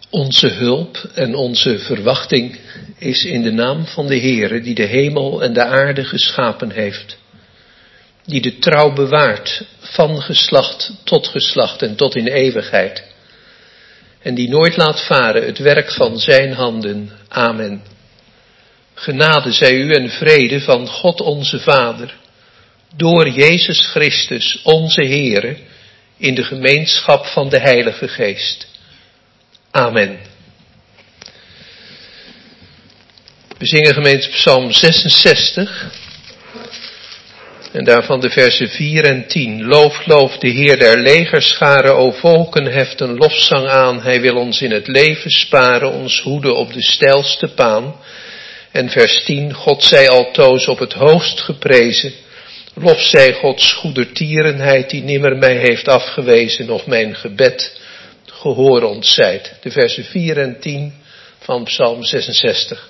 Onze hulp en onze verwachting is in de naam van de Heere die de hemel en de aarde geschapen heeft. Die de trouw bewaart van geslacht en tot in eeuwigheid. En die nooit laat varen het werk van zijn handen. Amen. Genade zij u en vrede van God onze Vader, door Jezus Christus onze Heere, in de gemeenschap van de Heilige Geest. Amen. We zingen gemeente Psalm 66 en daarvan de versen 4 en 10. Loof, loof de Heer der legerscharen, o volken, heft een lofzang aan. Hij wil ons in het leven sparen, ons hoeden op de steilste paan. En vers 10, God zij altoos op het hoogst geprezen. Lof zij Gods goedertierenheid die nimmer mij heeft afgewezen, nog mijn gebed gehoor ontzijt. De versen 4 en 10 van Psalm 66.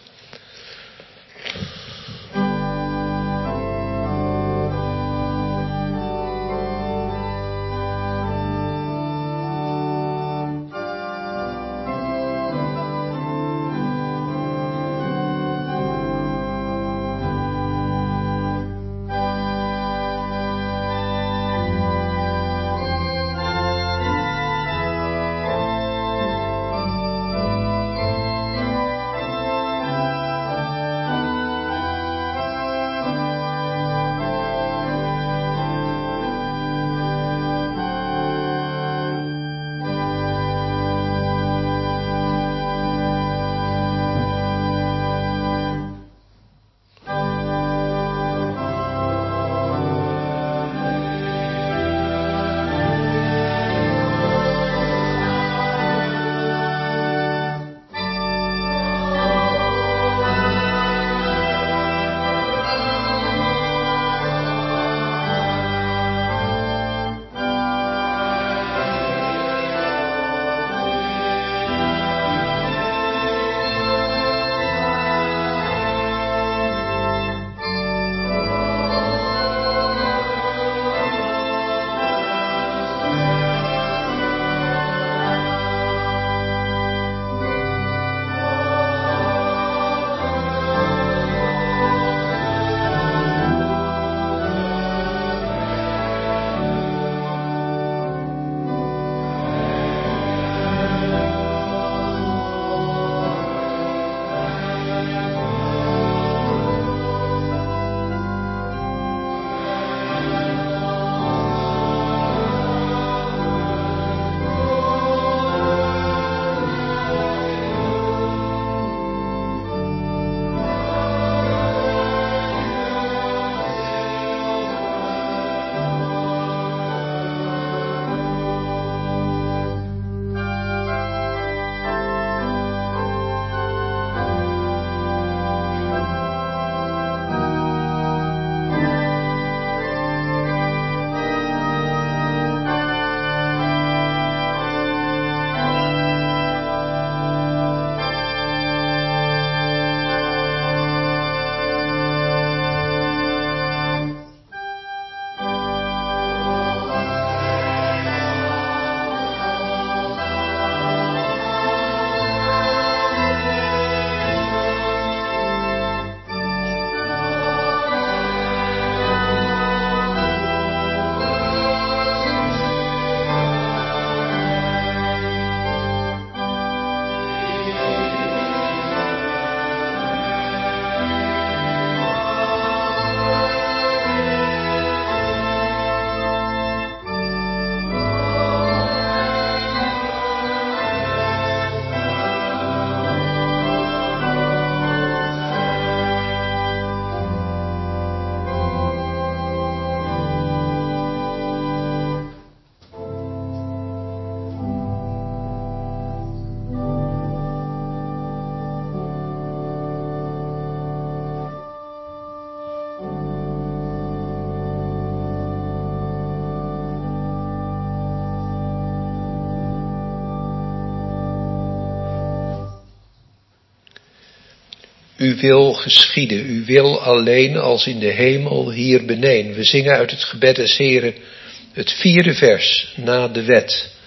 Uw wil geschieden, uw wil alleen als in de hemel hier beneden. We zingen uit het gebed des Heren het 4e vers na de wet.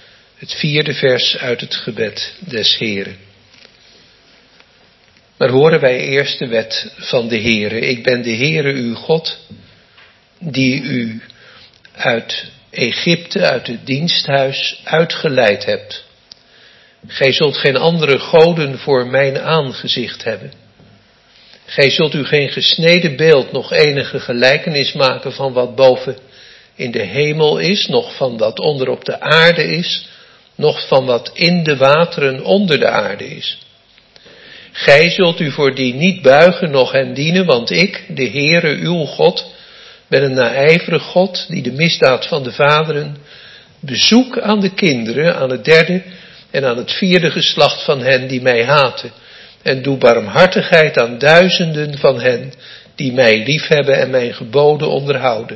Het 4e vers uit het gebed des Heren. Maar horen wij eerst de wet van de Heere. Ik ben de Heere uw God, die u uit Egypte, uit het diensthuis, uitgeleid hebt. Gij zult geen andere goden voor mijn aangezicht hebben. Gij zult u geen gesneden beeld, nog enige gelijkenis maken van wat boven in de hemel is, nog van wat onder op de aarde is, nog van wat in de wateren onder de aarde is. Gij zult u voor die niet buigen, noch hen dienen, want ik, de Heere uw God, ben een naijverig God, die de misdaad van de vaderen bezoek aan de kinderen, aan het 3e en aan het 4e geslacht van hen die mij haten, en doe barmhartigheid aan duizenden van hen die mij liefhebben en mijn geboden onderhouden.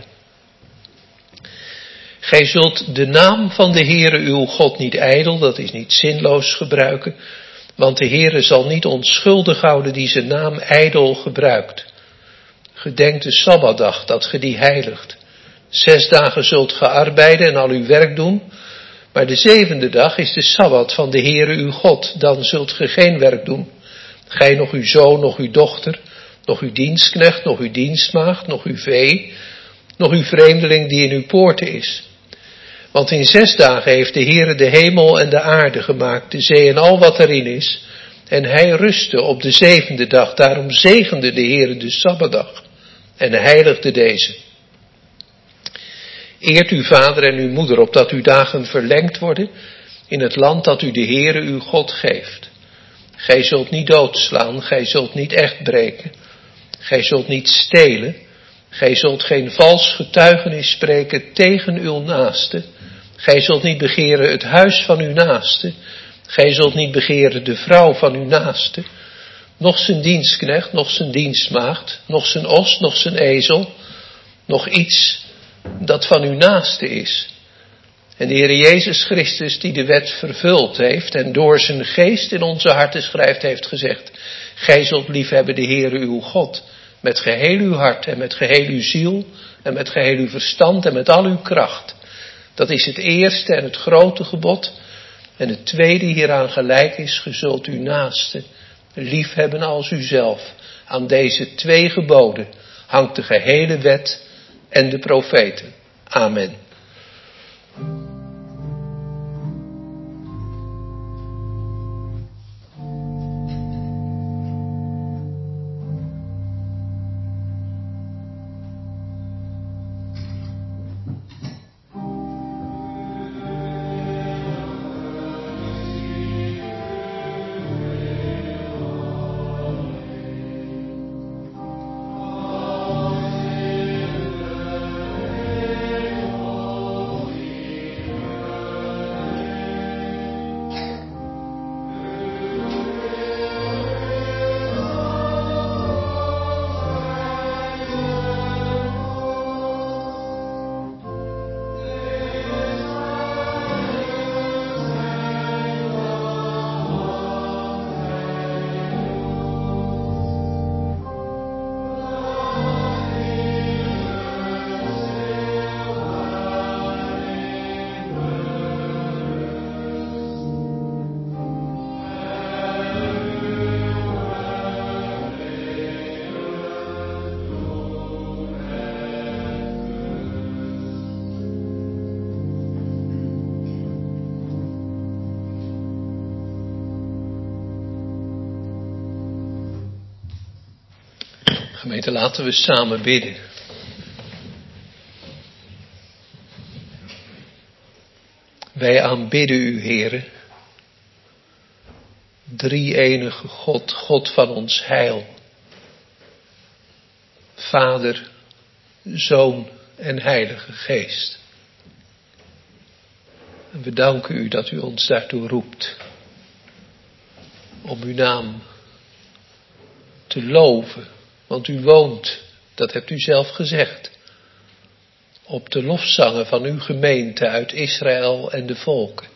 Gij zult de naam van de Heere uw God niet ijdel, dat is niet zinloos gebruiken, want de Heere zal niet onschuldig houden die zijn naam ijdel gebruikt. Gedenk de Sabbatdag, dat ge die heiligt. 6 dagen zult ge arbeiden en al uw werk doen, maar de 7e dag is de Sabbat van de Heere uw God, dan zult ge geen werk doen. Gij, nog uw zoon, nog uw dochter, nog uw dienstknecht, nog uw dienstmaagd, nog uw vee, nog uw vreemdeling die in uw poorten is. Want in 6 dagen heeft de Heere de hemel en de aarde gemaakt, de zee en al wat erin is. En hij rustte op de 7e dag, daarom zegende de Heere de Sabbatdag en heiligde deze. Eert uw vader en uw moeder, opdat uw dagen verlengd worden in het land dat u de Heere uw God geeft. Gij zult niet doodslaan, gij zult niet echt breken, gij zult niet stelen, gij zult geen vals getuigenis spreken tegen uw naaste, gij zult niet begeren het huis van uw naaste, gij zult niet begeren de vrouw van uw naaste, noch zijn dienstknecht, noch zijn dienstmaagd, noch zijn os, noch zijn ezel, nog iets dat van uw naaste is. En de Heer Jezus Christus, die de wet vervuld heeft en door zijn geest in onze harten schrijft, heeft gezegd: gij zult liefhebben de Heere uw God met geheel uw hart en met geheel uw ziel en met geheel uw verstand en met al uw kracht. Dat is het eerste en het grote gebod. En het tweede hieraan gelijk is: ge zult uw naaste liefhebben als uzelf. Aan deze 2 geboden hangt de gehele wet en de profeten. Amen. Gemeente, laten we samen bidden. Wij aanbidden u, Heere, drie-enige God, God van ons heil. Vader, Zoon en Heilige Geest. En we danken u dat u ons daartoe roept. Om uw naam te loven. Want u woont, dat hebt u zelf gezegd, op de lofzangen van uw gemeente uit Israël en de volken.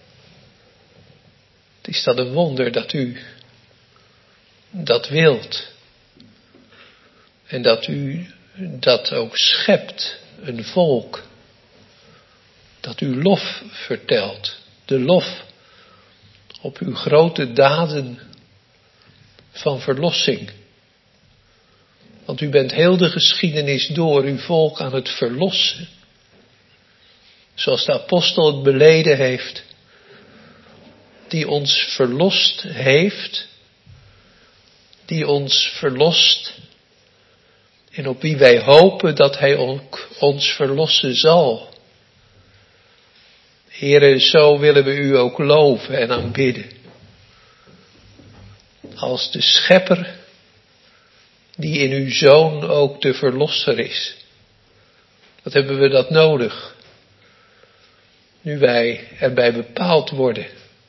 Het is dan een wonder dat u dat wilt. En dat u dat ook schept, een volk, dat u lof vertelt. de lof op uw grote daden van verlossing. Want u bent heel de geschiedenis door uw volk aan het verlossen. Zoals de apostel het beleden heeft. Die ons verlost heeft. Die ons verlost. En op wie wij hopen dat hij ook ons verlossen zal. Heere, zo willen we u ook loven en aanbidden. Als de schepper die in uw Zoon ook de verlosser is. Wat hebben we dat nodig? Nu wij erbij bepaald worden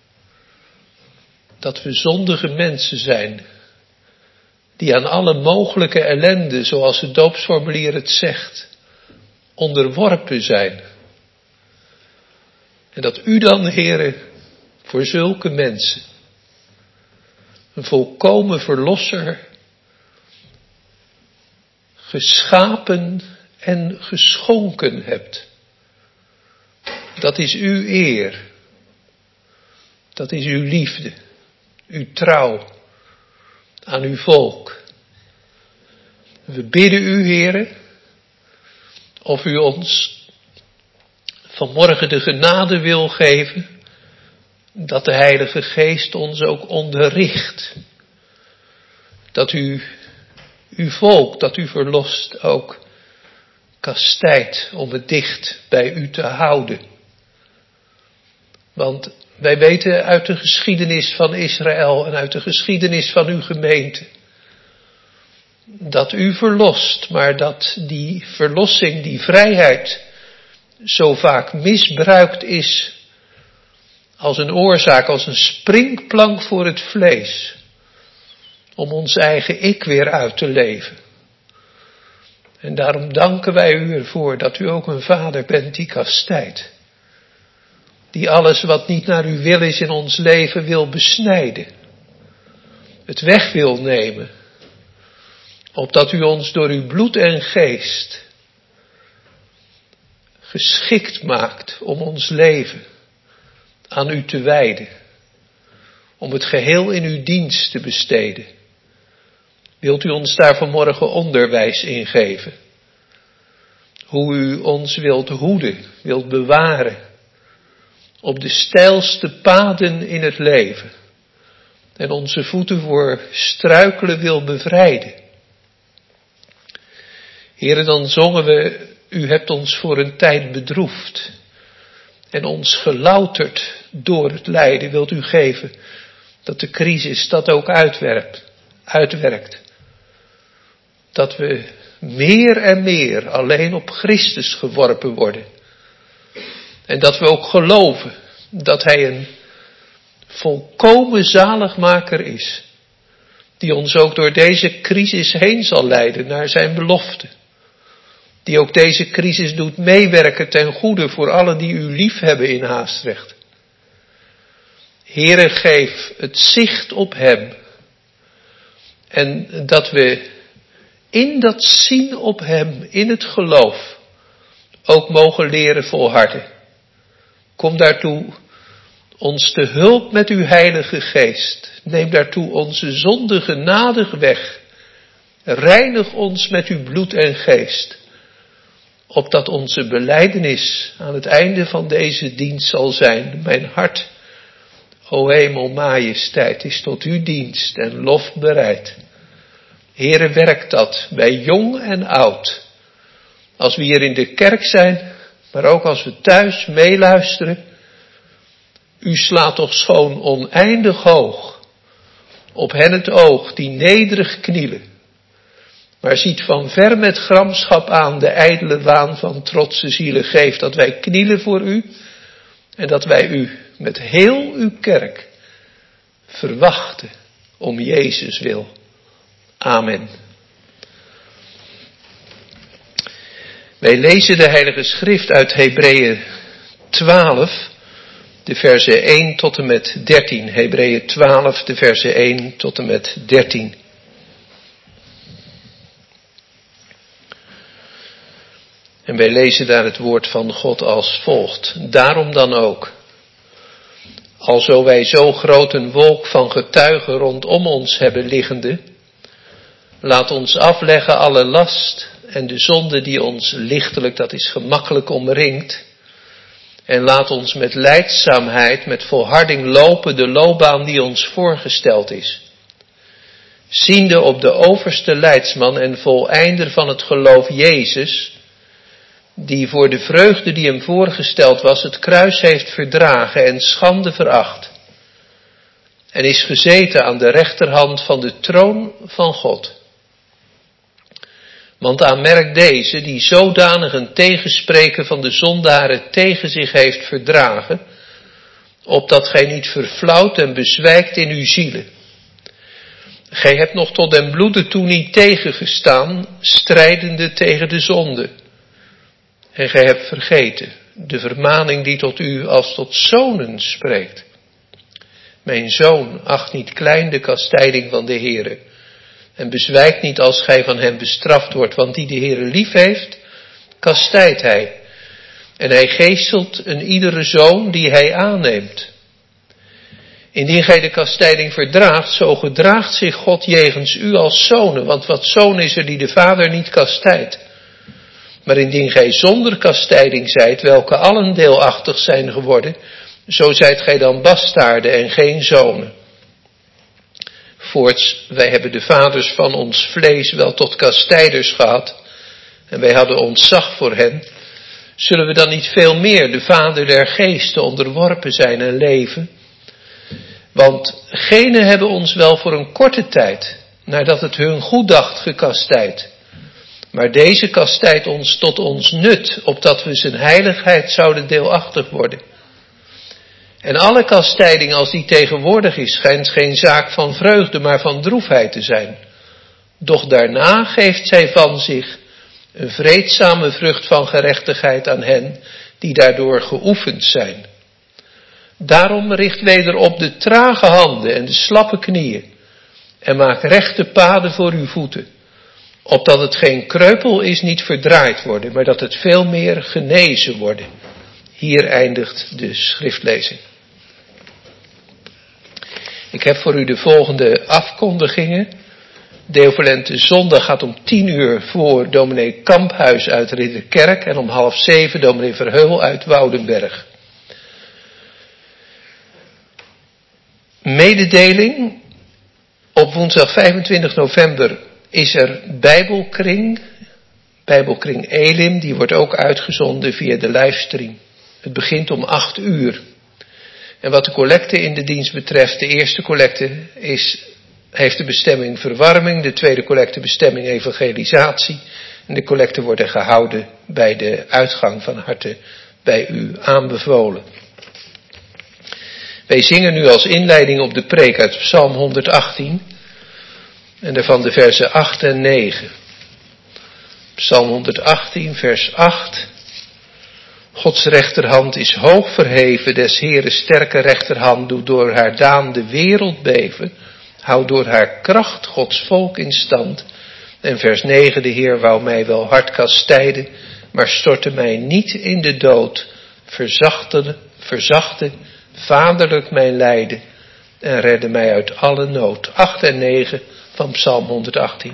dat we zondige mensen zijn, die aan alle mogelijke ellende, zoals het doopsformulier het zegt, onderworpen zijn. En dat u dan, Heere, voor zulke mensen een volkomen verlosser geschapen en geschonken hebt. Dat is uw eer. Dat is uw liefde, uw trouw aan uw volk. We bidden u, Heere, of u ons vanmorgen de genade wil geven, dat de Heilige Geest ons ook onderricht. Dat u uw volk, dat u verlost, ook kastijdt om het dicht bij u te houden. Want wij weten uit de geschiedenis van Israël en uit de geschiedenis van uw gemeente, dat u verlost, maar dat die verlossing, die vrijheid, zo vaak misbruikt is als een oorzaak, als een springplank voor het vlees, om ons eigen ik weer uit te leven. En daarom danken wij u ervoor dat u ook een vader bent die kastijdt. Die alles wat niet naar uw wil is in ons leven wil besnijden. Het weg wil nemen. Opdat u ons door uw bloed en geest geschikt maakt om ons leven aan u te wijden. Om het geheel in uw dienst te besteden. Wilt u ons daar vanmorgen onderwijs in geven? Hoe u ons wilt hoeden, wilt bewaren. Op de steilste paden in het leven. En onze voeten voor struikelen wil bevrijden. Heere, dan zongen we, u hebt ons voor een tijd bedroefd. En ons gelouterd door het lijden. Wilt u geven dat de crisis dat ook uitwerkt. Dat we meer en meer alleen op Christus geworpen worden. En dat we ook geloven dat hij een volkomen zaligmaker is. Die ons ook door deze crisis heen zal leiden naar zijn belofte. Die ook deze crisis doet meewerken ten goede voor allen die u lief hebben in Haastrecht. Heere, geef het zicht op hem. En dat we in dat zien op hem, in het geloof, ook mogen leren volharden. Kom daartoe ons te hulp met uw Heilige Geest. Neem daartoe onze zonde genadig weg. Reinig ons met uw bloed en geest. Opdat onze belijdenis aan het einde van deze dienst zal zijn. Mijn hart, o hemel, majesteit, is tot uw dienst en lof bereid. Heere, werkt dat bij jong en oud. Als we hier in de kerk zijn, maar ook als we thuis meeluisteren. U slaat toch schoon oneindig hoog op hen het oog die nederig knielen. Maar ziet van ver met gramschap aan de ijdele waan van trotse zielen. Geef dat wij knielen voor u en dat wij u met heel uw kerk verwachten om Jezus wil. Amen. Wij lezen de Heilige Schrift uit Hebreeën 12, de versen 1 tot en met 13. Hebreeën 12, de versen 1 tot en met 13. En wij lezen daar het woord van God als volgt. Daarom dan ook, Alzo wij zo groot een wolk van getuigen rondom ons hebben liggende, laat ons afleggen alle last en de zonde die ons lichtelijk, dat is gemakkelijk, omringt. En laat ons met lijdzaamheid, met volharding lopen de loopbaan die ons voorgesteld is. Ziende op de overste leidsman en voleinder van het geloof Jezus, die voor de vreugde die hem voorgesteld was het kruis heeft verdragen en schande veracht. En is gezeten aan de rechterhand van de troon van God. Want aanmerk deze, die zodanig een tegenspreken van de zondaren tegen zich heeft verdragen, opdat gij niet verflauwt en bezwijkt in uw zielen. Gij hebt nog tot den bloede toe niet tegengestaan, strijdende tegen de zonde. En gij hebt vergeten de vermaning die tot u als tot zonen spreekt. Mijn zoon, acht niet klein de kastijding van de Heere. En bezwijkt niet als gij van hem bestraft wordt, want die de Heere lief heeft, kastijdt hij. En hij geestelt een iedere zoon die hij aanneemt. Indien gij de kastijding verdraagt, zo gedraagt zich God jegens u als zonen, want wat zoon is er die de vader niet kastijdt. Maar indien gij zonder kastijding zijt, welke allen deelachtig zijn geworden, zo zijt gij dan bastaarden en geen zonen. Voorts, wij hebben de vaders van ons vlees wel tot kastijders gehad, en wij hadden ontzag voor hen. Zullen we dan niet veel meer de vader der geesten onderworpen zijn en leven? Want genen hebben ons wel voor een korte tijd, nadat het hun goed dacht, gekastijd. Maar deze kastijdt ons tot ons nut, opdat we zijn heiligheid zouden deelachtig worden. En alle kastijding als die tegenwoordig is, schijnt geen zaak van vreugde, maar van droefheid te zijn. Doch daarna geeft zij van zich een vreedzame vrucht van gerechtigheid aan hen, die daardoor geoefend zijn. Daarom richt wederop de trage handen en de slappe knieën, en maak rechte paden voor uw voeten, opdat het geen kreupel is niet verdraaid worden, maar dat het veel meer genezen worden. Hier eindigt de schriftlezing. Ik heb voor u de volgende afkondigingen. Deovalente zondag gaat om 10:00 voor dominee Kamphuis uit Ridderkerk en om 6:30 dominee Verheul uit Woudenberg. Mededeling. Op woensdag 25 november is er Bijbelkring Elim, die wordt ook uitgezonden via de livestream. Het begint om 8:00. En wat de collecte in de dienst betreft, de eerste collecte heeft de bestemming verwarming, de tweede collecte bestemming evangelisatie. En de collecten worden gehouden bij de uitgang, van harte bij u aanbevolen. Wij zingen nu als inleiding op de preek uit Psalm 118 en daarvan de versen 8 en 9. Psalm 118, vers 8. Gods rechterhand is hoog verheven, des Heeren sterke rechterhand doet door haar daan de wereld beven. Houdt door haar kracht Gods volk in stand. En vers 9, de Heer wou mij wel hard kastijden, maar stortte mij niet in de dood. Verzachte vaderlijk mijn lijden en redde mij uit alle nood. 8 en 9 van Psalm 118.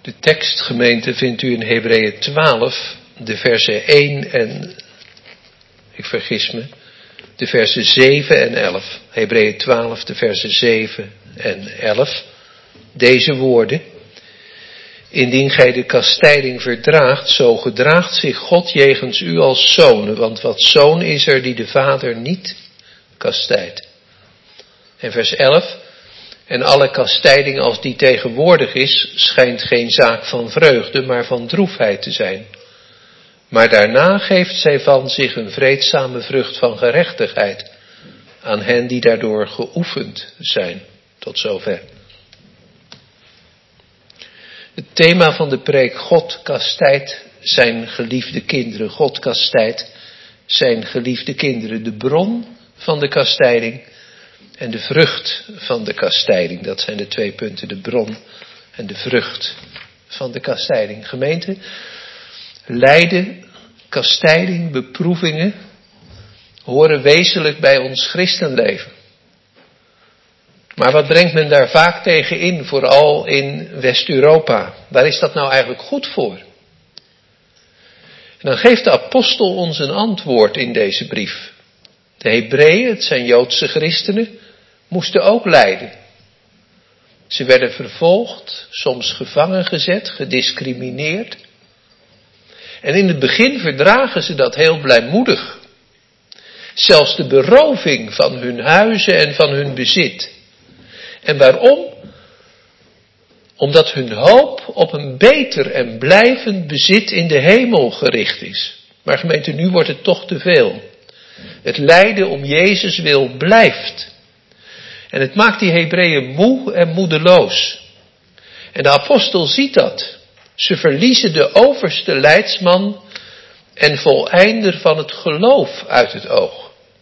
De tekstgemeente vindt u in Hebreeën 12, de versen 1 en, ik vergis me, de versen 7 en 11. Hebreeën 12, de versen 7 en 11. Deze woorden. Indien gij de kastijding verdraagt, zo gedraagt zich God jegens u als zonen, want wat zoon is er die de vader niet kastijdt. En vers 11. En alle kastijding als die tegenwoordig is, schijnt geen zaak van vreugde, maar van droefheid te zijn. Maar daarna geeft zij van zich een vreedzame vrucht van gerechtigheid aan hen die daardoor geoefend zijn. Tot zover. Het thema van de preek: God kastijdt zijn geliefde kinderen. God kastijdt zijn geliefde kinderen. De bron van de kastijding en de vrucht van de kastijding. Dat zijn de 2 punten, de bron en de vrucht van de kastijding. Gemeente, lijden, kastijding, beproevingen horen wezenlijk bij ons christenleven. Maar wat brengt men daar vaak tegen in, vooral in West-Europa? Waar is dat nou eigenlijk goed voor? En dan geeft de apostel ons een antwoord in deze brief. De Hebreeën, het zijn Joodse christenen, moesten ook lijden. Ze werden vervolgd, soms gevangen gezet, gediscrimineerd. En in het begin verdragen ze dat heel blijmoedig. Zelfs de beroving van hun huizen en van hun bezit. En waarom? Omdat hun hoop op een beter en blijvend bezit in de hemel gericht is. Maar gemeente, nu wordt het toch te veel. Het lijden om Jezus wil blijft. En het maakt die Hebreeën moe en moedeloos. En de apostel ziet dat. Ze verliezen de overste leidsman en voleinder van het geloof uit het oog.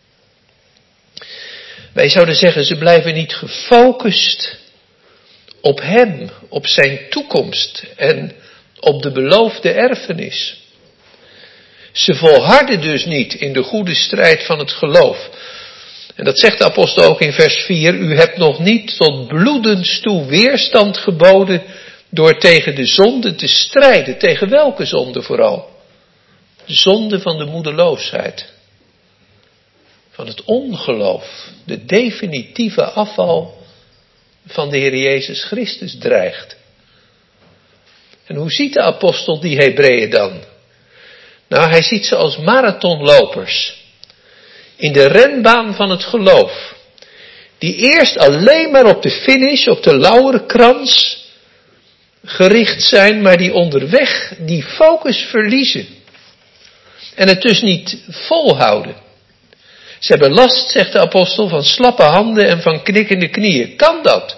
Wij zouden zeggen, ze blijven niet gefocust op hem, op zijn toekomst en op de beloofde erfenis. Ze volharden dus niet in de goede strijd van het geloof. En dat zegt de apostel ook in vers 4. U hebt nog niet tot bloedens toe weerstand geboden door tegen de zonde te strijden. Tegen welke zonde vooral? De zonde van de moedeloosheid. Van het ongeloof. De definitieve afval van de Heer Jezus Christus dreigt. En hoe ziet de apostel die Hebreeën dan? Nou, hij ziet ze als marathonlopers. In de renbaan van het geloof. Die eerst alleen maar op de finish, op de lauwerkrans gericht zijn, maar die onderweg die focus verliezen. En het dus niet volhouden. Ze hebben last, zegt de apostel, van slappe handen en van knikkende knieën. Kan dat?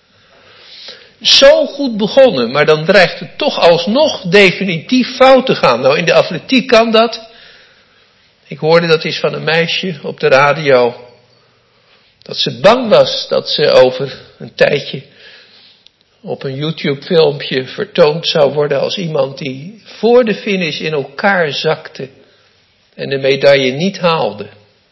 Zo goed begonnen, maar dan dreigt het toch alsnog definitief fout te gaan. Nou, in de atletiek kan dat. Ik hoorde dat eens van een meisje op de radio. Dat ze bang was dat ze over een tijdje op een YouTube filmpje vertoond zou worden als iemand die voor de finish in elkaar zakte en de medaille niet haalde.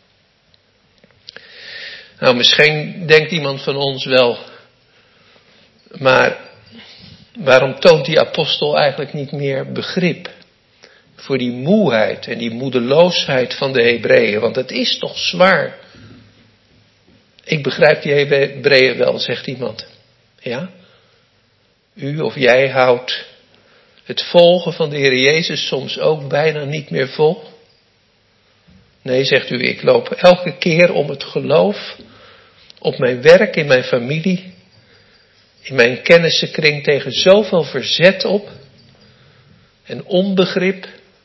Nou, misschien denkt iemand van ons wel, maar waarom toont die apostel eigenlijk niet meer begrip voor die moeheid en die moedeloosheid van de Hebreeën? Want het is toch zwaar. Ik begrijp die Hebreeën wel, zegt iemand. Ja? U of jij houdt het volgen van de Heer Jezus soms ook bijna niet meer vol? Nee, zegt u, ik loop elke keer om het geloof op mijn werk, in mijn familie, in mijn kennissenkring tegen zoveel verzet op en onbegrip.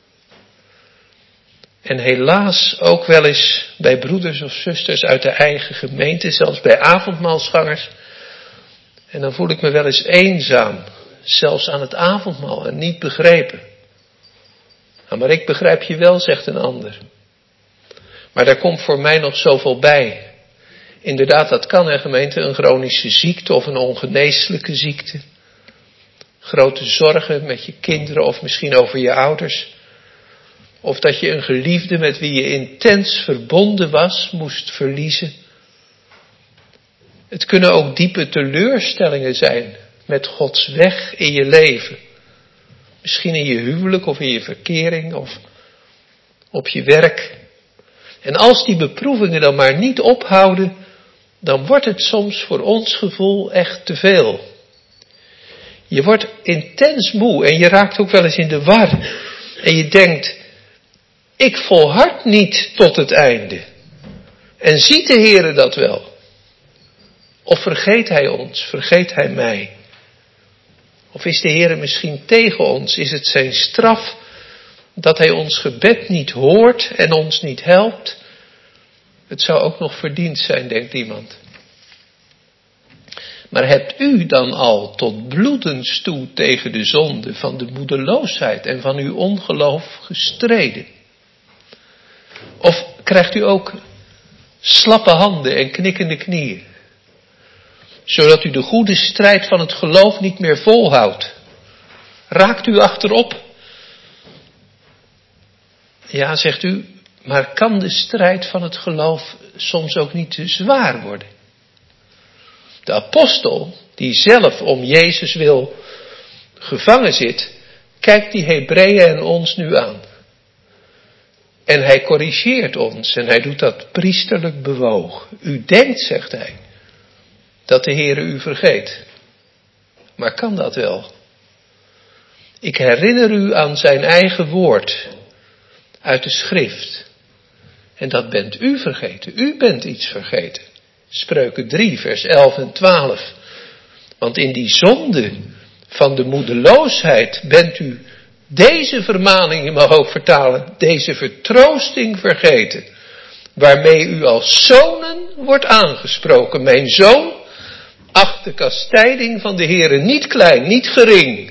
En helaas ook wel eens bij broeders of zusters uit de eigen gemeente, zelfs bij avondmaalsgangers. En dan voel ik me wel eens eenzaam, zelfs aan het avondmaal en niet begrepen. Nou, maar ik begrijp je wel, zegt een ander. Maar daar komt voor mij nog zoveel bij. Inderdaad, dat kan, hè, gemeente, een chronische ziekte of een ongeneeslijke ziekte. Grote zorgen met je kinderen of misschien over je ouders. Of dat je een geliefde met wie je intens verbonden was, moest verliezen. Het kunnen ook diepe teleurstellingen zijn met Gods weg in je leven. Misschien in je huwelijk of in je verkering of op je werk. En als die beproevingen dan maar niet ophouden, dan wordt het soms voor ons gevoel echt te veel. Je wordt intens moe en je raakt ook wel eens in de war. En je denkt, ik volhard niet tot het einde. En ziet de Heere dat wel? Of vergeet Hij ons, vergeet Hij mij? Of is de Heere misschien tegen ons? Is het zijn straf dat Hij ons gebed niet hoort en ons niet helpt? Het zou ook nog verdiend zijn, denkt iemand. Maar hebt u dan al tot bloedens toe tegen de zonde van de moedeloosheid en van uw ongeloof gestreden? Of krijgt u ook slappe handen en knikkende knieën, zodat u de goede strijd van het geloof niet meer volhoudt? Raakt u achterop? Ja, zegt u, maar kan de strijd van het geloof soms ook niet te zwaar worden? De apostel, die zelf om Jezus wil gevangen zit, kijkt die Hebreeën en ons nu aan. En hij corrigeert ons en hij doet dat priesterlijk bewoog. U denkt, zegt hij, dat de Heere u vergeet. Maar kan dat wel? Ik herinner u aan zijn eigen woord uit de schrift. En dat bent u vergeten. U bent iets vergeten. Spreuken 3, vers 11 en 12. Want in die zonde van de moedeloosheid bent u deze vermaning, je mag ook vertalen, deze vertroosting vergeten. Waarmee u als zonen wordt aangesproken. Mijn zoon, acht de kastijding van de Heere niet klein, niet gering.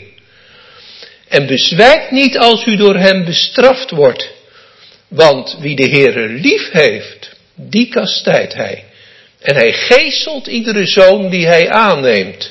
En bezwijkt niet als u door hem bestraft wordt. Want wie de Heere lief heeft, die kastijdt hij. En hij geeselt iedere zoon die hij aanneemt.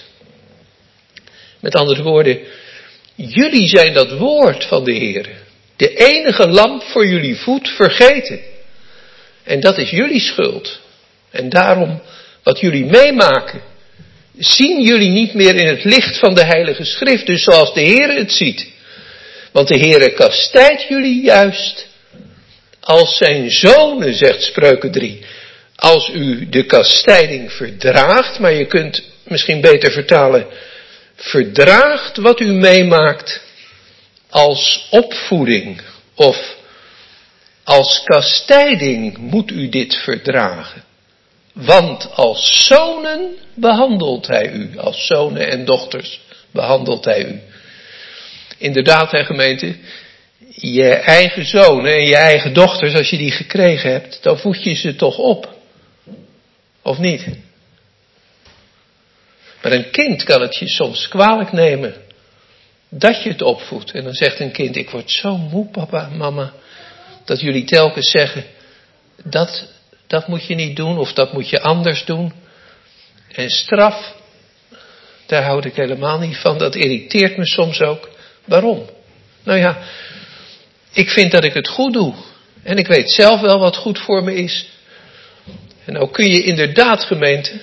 Met andere woorden, jullie zijn dat woord van de Heere. De enige lamp voor jullie voet vergeten. En dat is jullie schuld. En daarom, wat jullie meemaken, zien jullie niet meer in het licht van de Heilige Schrift. Dus zoals de Heere het ziet. Want de Heere kastijdt jullie juist als zijn zonen, zegt Spreuken 3. Als u de kastijding verdraagt, maar je kunt misschien beter vertalen, verdraagt wat u meemaakt als opvoeding of als kastijding moet u dit verdragen. Want als zonen behandelt hij u, als zonen en dochters behandelt hij u. Inderdaad, hè gemeente, je eigen zonen en je eigen dochters, als je die gekregen hebt, dan voed je ze toch op. Of niet? Maar een kind kan het je soms kwalijk nemen dat je het opvoedt. En dan zegt een kind, ik word zo moe, papa, mama, dat jullie telkens zeggen, dat moet je niet doen of dat moet je anders doen. En straf, daar houd ik helemaal niet van, dat irriteert me soms ook. Waarom? Nou ja, ik vind dat ik het goed doe. En ik weet zelf wel wat goed voor me is. En nou kun je inderdaad, gemeente,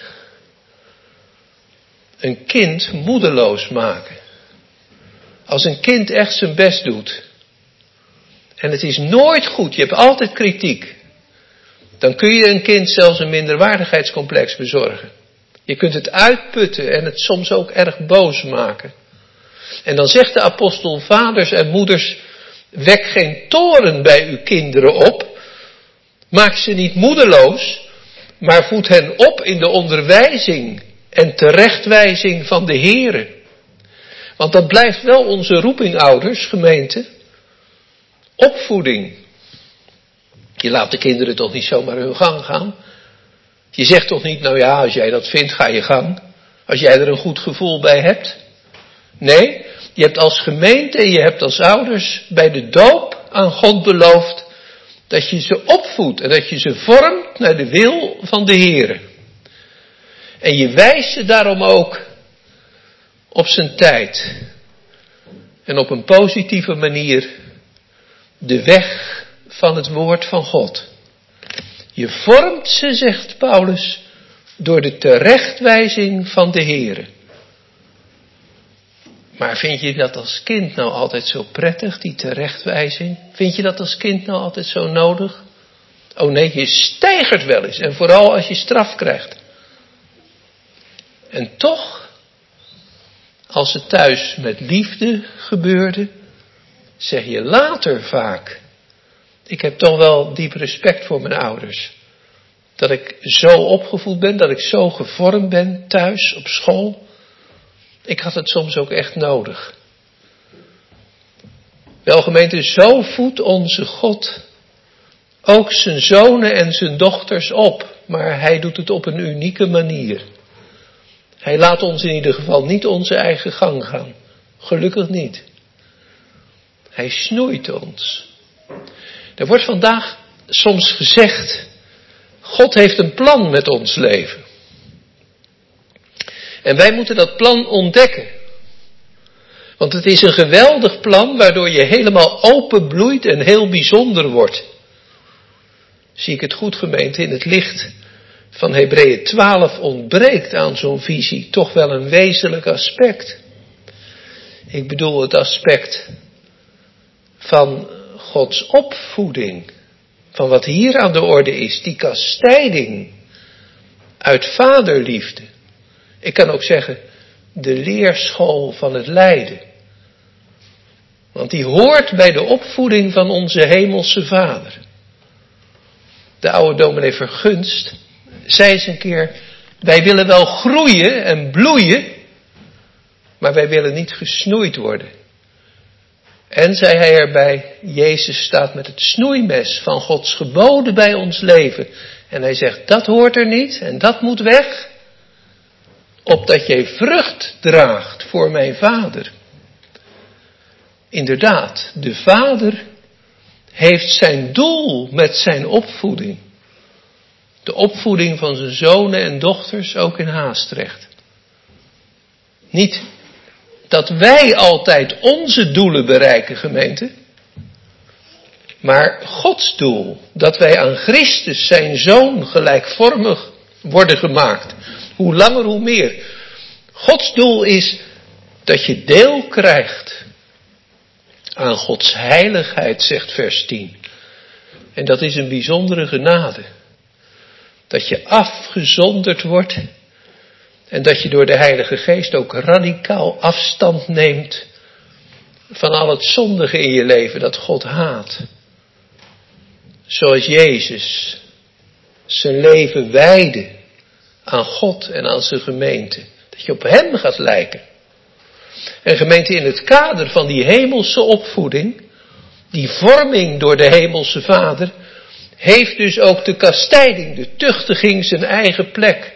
een kind moedeloos maken. Als een kind echt zijn best doet. En het is nooit goed, je hebt altijd kritiek. Dan kun je een kind zelfs een minderwaardigheidscomplex bezorgen. Je kunt het uitputten en het soms ook erg boos maken. En dan zegt de apostel, vaders en moeders, wek geen toorn bij uw kinderen op. Maak ze niet moedeloos, maar voed hen op in de onderwijzing en terechtwijzing van de Heere. Want dat blijft wel onze roeping, ouders, gemeente. Opvoeding. Je laat de kinderen toch niet zomaar hun gang gaan. Je zegt toch niet, nou ja, als jij dat vindt, ga je gang. Als jij er een goed gevoel bij hebt. Nee, je hebt als gemeente en je hebt als ouders bij de doop aan God beloofd dat je ze opvoedt en dat je ze vormt naar de wil van de Heere. En je wijst ze daarom ook op zijn tijd en op een positieve manier de weg van het woord van God. Je vormt ze, zegt Paulus, door de terechtwijzing van de Heere. Maar vind je dat als kind nou altijd zo prettig, die terechtwijzing? Vind je dat als kind nou altijd zo nodig? Oh nee, je steigert wel eens. En vooral als je straf krijgt. En toch, als het thuis met liefde gebeurde, zeg je later vaak: ik heb toch wel diep respect voor mijn ouders. Dat ik zo opgevoed ben, dat ik zo gevormd ben thuis, op school. Ik had het soms ook echt nodig. Wel gemeente, zo voedt onze God ook zijn zonen en zijn dochters op. Maar hij doet het op een unieke manier. Hij laat ons in ieder geval niet onze eigen gang gaan. Gelukkig niet. Hij snoeit ons. Er wordt vandaag soms gezegd: God heeft een plan met ons leven. En wij moeten dat plan ontdekken. Want het is een geweldig plan waardoor je helemaal openbloeit en heel bijzonder wordt. Zie ik het goed, gemeente, in het licht van Hebreeën 12 ontbreekt aan zo'n visie toch wel een wezenlijk aspect. Ik bedoel het aspect van Gods opvoeding. Van wat hier aan de orde is, die kastijding uit vaderliefde. Ik kan ook zeggen, de leerschool van het lijden. Want die hoort bij de opvoeding van onze hemelse Vader. De oude dominee Vergunst zei eens een keer: wij willen wel groeien en bloeien, maar wij willen niet gesnoeid worden. En zei hij erbij: Jezus staat met het snoeimes van Gods geboden bij ons leven. En hij zegt: dat hoort er niet en dat moet weg, opdat jij vrucht draagt voor mijn Vader. Inderdaad, de Vader heeft zijn doel met zijn opvoeding. De opvoeding van zijn zonen en dochters ook in Haastrecht. Niet dat wij altijd onze doelen bereiken, gemeente. Maar Gods doel, dat wij aan Christus, zijn Zoon, gelijkvormig worden gemaakt. Hoe langer, hoe meer. Gods doel is dat je deel krijgt aan Gods heiligheid, zegt vers 10. En dat is een bijzondere genade. Dat je afgezonderd wordt en dat je door de Heilige Geest ook radicaal afstand neemt van al het zondige in je leven dat God haat. Zoals Jezus zijn leven wijdde aan God en aan zijn gemeente. Dat je op hem gaat lijken. En gemeente, in het kader van die hemelse opvoeding, die vorming door de hemelse Vader, heeft dus ook de kastijding, de tuchtiging, zijn eigen plek.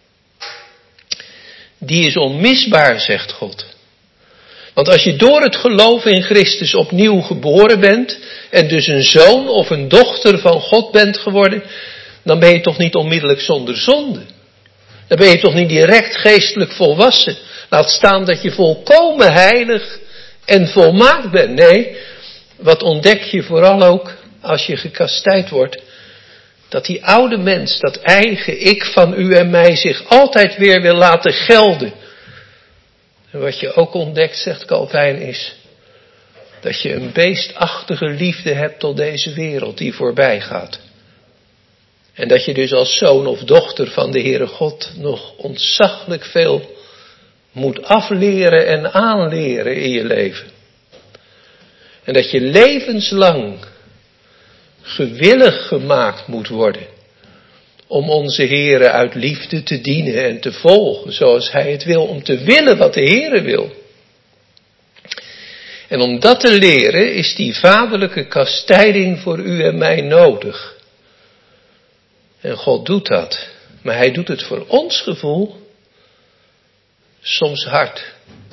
Die is onmisbaar, zegt God. Want als je door het geloof in Christus opnieuw geboren bent en dus een zoon of een dochter van God bent geworden, dan ben je toch niet onmiddellijk zonder zonde. Dan ben je toch niet direct geestelijk volwassen. Laat staan dat je volkomen heilig en volmaakt bent. Nee, wat ontdek je vooral ook als je gekastijd wordt? Dat die oude mens, dat eigen ik van u en mij, zich altijd weer wil laten gelden. En wat je ook ontdekt, zegt Calvijn, is dat je een beestachtige liefde hebt tot deze wereld die voorbij gaat. En dat je dus als zoon of dochter van de Heere God nog ontzaglijk veel moet afleren en aanleren in je leven. En dat je levenslang gewillig gemaakt moet worden om onze Heere uit liefde te dienen en te volgen zoals Hij het wil, om te willen wat de Heere wil. En om dat te leren is die vaderlijke kastijding voor u en mij nodig. En God doet dat, maar Hij doet het voor ons gevoel soms hard,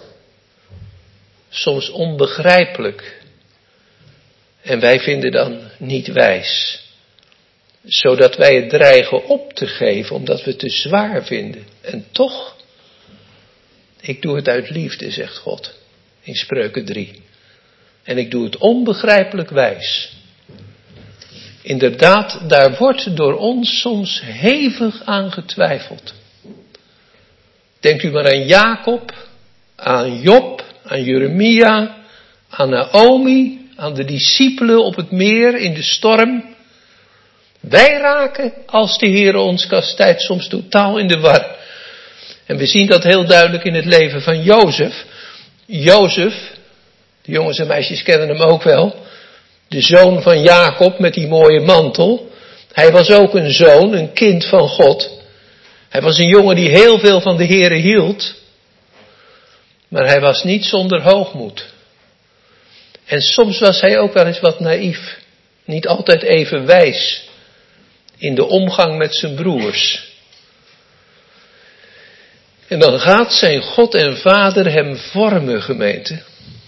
soms onbegrijpelijk. En wij vinden dan niet wijs. Zodat wij het dreigen op te geven, omdat we het te zwaar vinden. En toch, ik doe het uit liefde, zegt God, in Spreuken 3. En ik doe het onbegrijpelijk wijs. Inderdaad, daar wordt door ons soms hevig aan getwijfeld. Denkt u maar aan Jacob, aan Job, aan Jeremia, aan Naomi, aan de discipelen op het meer in de storm. Wij raken, als de Heer ons kastijdt, soms totaal in de war. En we zien dat heel duidelijk in het leven van Jozef. Jozef, de jongens en meisjes kennen hem ook wel, de zoon van Jacob met die mooie mantel. Hij was ook een zoon, een kind van God. Hij was een jongen die heel veel van de Heere hield. Maar hij was niet zonder hoogmoed. En soms was hij ook wel eens wat naïef. Niet altijd even wijs in de omgang met zijn broers. En dan gaat zijn God en Vader hem vormen, gemeente.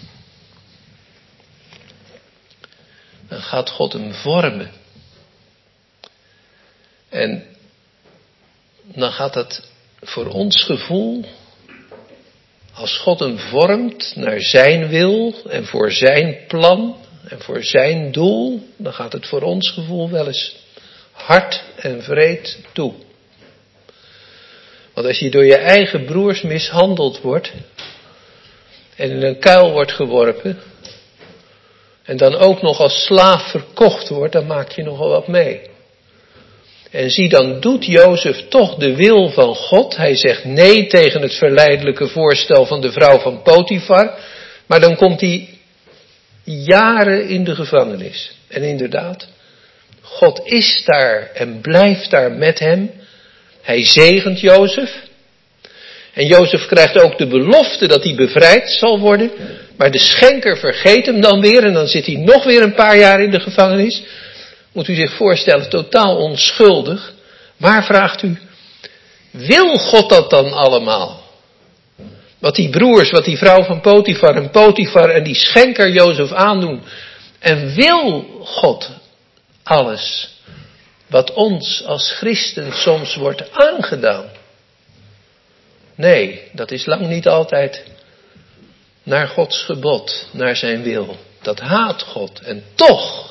Dan gaat God hem vormen. En dan gaat het voor ons gevoel, als God hem vormt naar zijn wil en voor zijn plan en voor zijn doel, dan gaat het voor ons gevoel wel eens hard en wreed toe. Want als je door je eigen broers mishandeld wordt en in een kuil wordt geworpen en dan ook nog als slaaf verkocht wordt, dan maak je nogal wat mee. En zie, dan doet Jozef toch de wil van God. Hij zegt nee tegen het verleidelijke voorstel van de vrouw van Potifar. Maar dan komt hij jaren in de gevangenis. En inderdaad, God is daar en blijft daar met hem. Hij zegent Jozef. En Jozef krijgt ook de belofte dat hij bevrijd zal worden. Maar de schenker vergeet hem dan weer en dan zit hij nog weer een paar jaar in de gevangenis. Moet u zich voorstellen, totaal onschuldig. Maar vraagt u, wil God dat dan allemaal? Wat die broers, wat die vrouw van Potifar en die schenker Jozef aandoen. En wil God alles wat ons als christen soms wordt aangedaan? Nee, dat is lang niet altijd naar Gods gebod, naar zijn wil. Dat haat God. En toch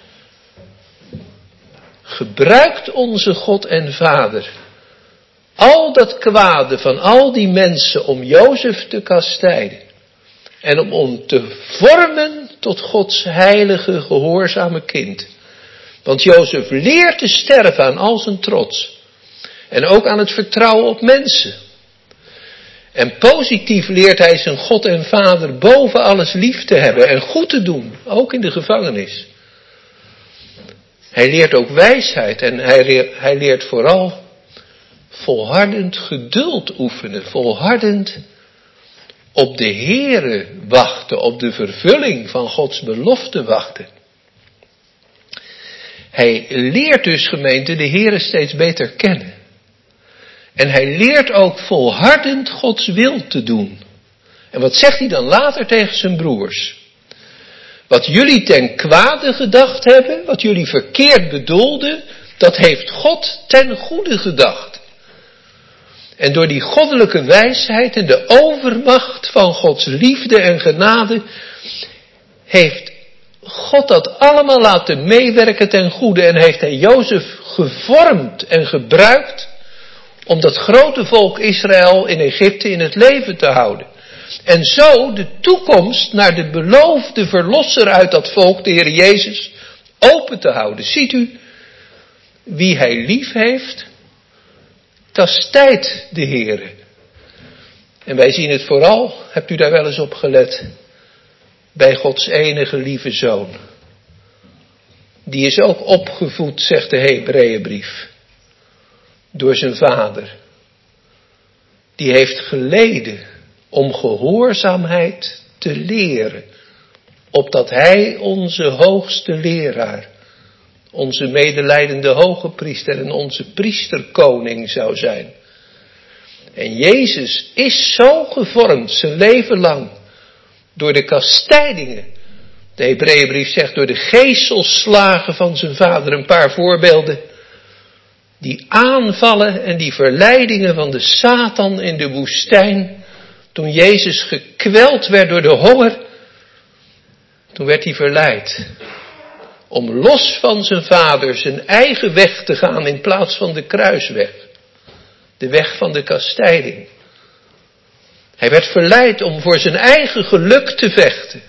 gebruikt onze God en Vader al dat kwade van al die mensen om Jozef te kastijden. En om te vormen tot Gods heilige, gehoorzame kind. Want Jozef leert te sterven aan al zijn trots. En ook aan het vertrouwen op mensen. En positief leert hij zijn God en Vader boven alles lief te hebben en goed te doen. Ook in de gevangenis. Hij leert ook wijsheid en hij leert vooral volhardend geduld oefenen. Volhardend op de Heere wachten, op de vervulling van Gods belofte wachten. Hij leert dus, gemeente, de Heere steeds beter kennen. En hij leert ook volhardend Gods wil te doen. En wat zegt hij dan later tegen zijn broers? Wat jullie ten kwade gedacht hebben, wat jullie verkeerd bedoelden, dat heeft God ten goede gedacht. En door die goddelijke wijsheid en de overmacht van Gods liefde en genade, heeft God dat allemaal laten meewerken ten goede. En heeft hij Jozef gevormd en gebruikt om dat grote volk Israël in Egypte in het leven te houden. En zo de toekomst naar de beloofde verlosser uit dat volk, de Heer Jezus, open te houden. Ziet u, wie hij lief heeft, kastijdt de Heer. En wij zien het vooral, hebt u daar wel eens op gelet, bij Gods enige lieve zoon. Die is ook opgevoed, zegt de Hebreeënbrief, door zijn vader. Die heeft geleden om gehoorzaamheid te leren, opdat hij onze hoogste leraar, onze medelijdende hoge priester en onze priesterkoning zou zijn. En Jezus is zo gevormd zijn leven lang door de kastijdingen. De Hebreeënbrief zegt door de geeselslagen van zijn vader, een paar voorbeelden. Die aanvallen en die verleidingen van de Satan in de woestijn. Toen Jezus gekweld werd door de honger, toen werd hij verleid om los van zijn vader zijn eigen weg te gaan in plaats van de kruisweg. De weg van de kastijding. Hij werd verleid om voor zijn eigen geluk te vechten.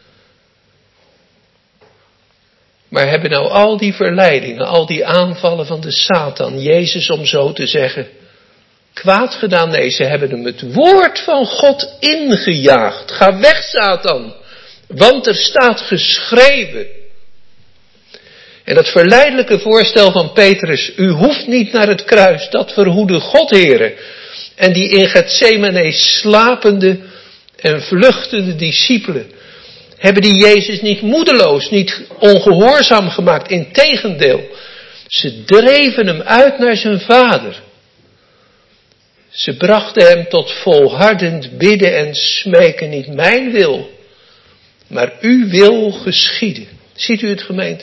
Maar hebben nou al die verleidingen, al die aanvallen van de Satan, Jezus om zo te zeggen, kwaad gedaan? Nee, ze hebben hem het woord van God ingejaagd. Ga weg, Satan, want er staat geschreven. En dat verleidelijke voorstel van Petrus, u hoeft niet naar het kruis, dat verhoede God, Heere. En die in Getsemane slapende en vluchtende discipelen hebben die Jezus niet moedeloos, niet ongehoorzaam gemaakt. Integendeel, ze dreven hem uit naar zijn Vader. Ze brachten hem tot volhardend bidden en smeken, niet mijn wil, maar uw wil geschieden. Ziet u het, gemeente?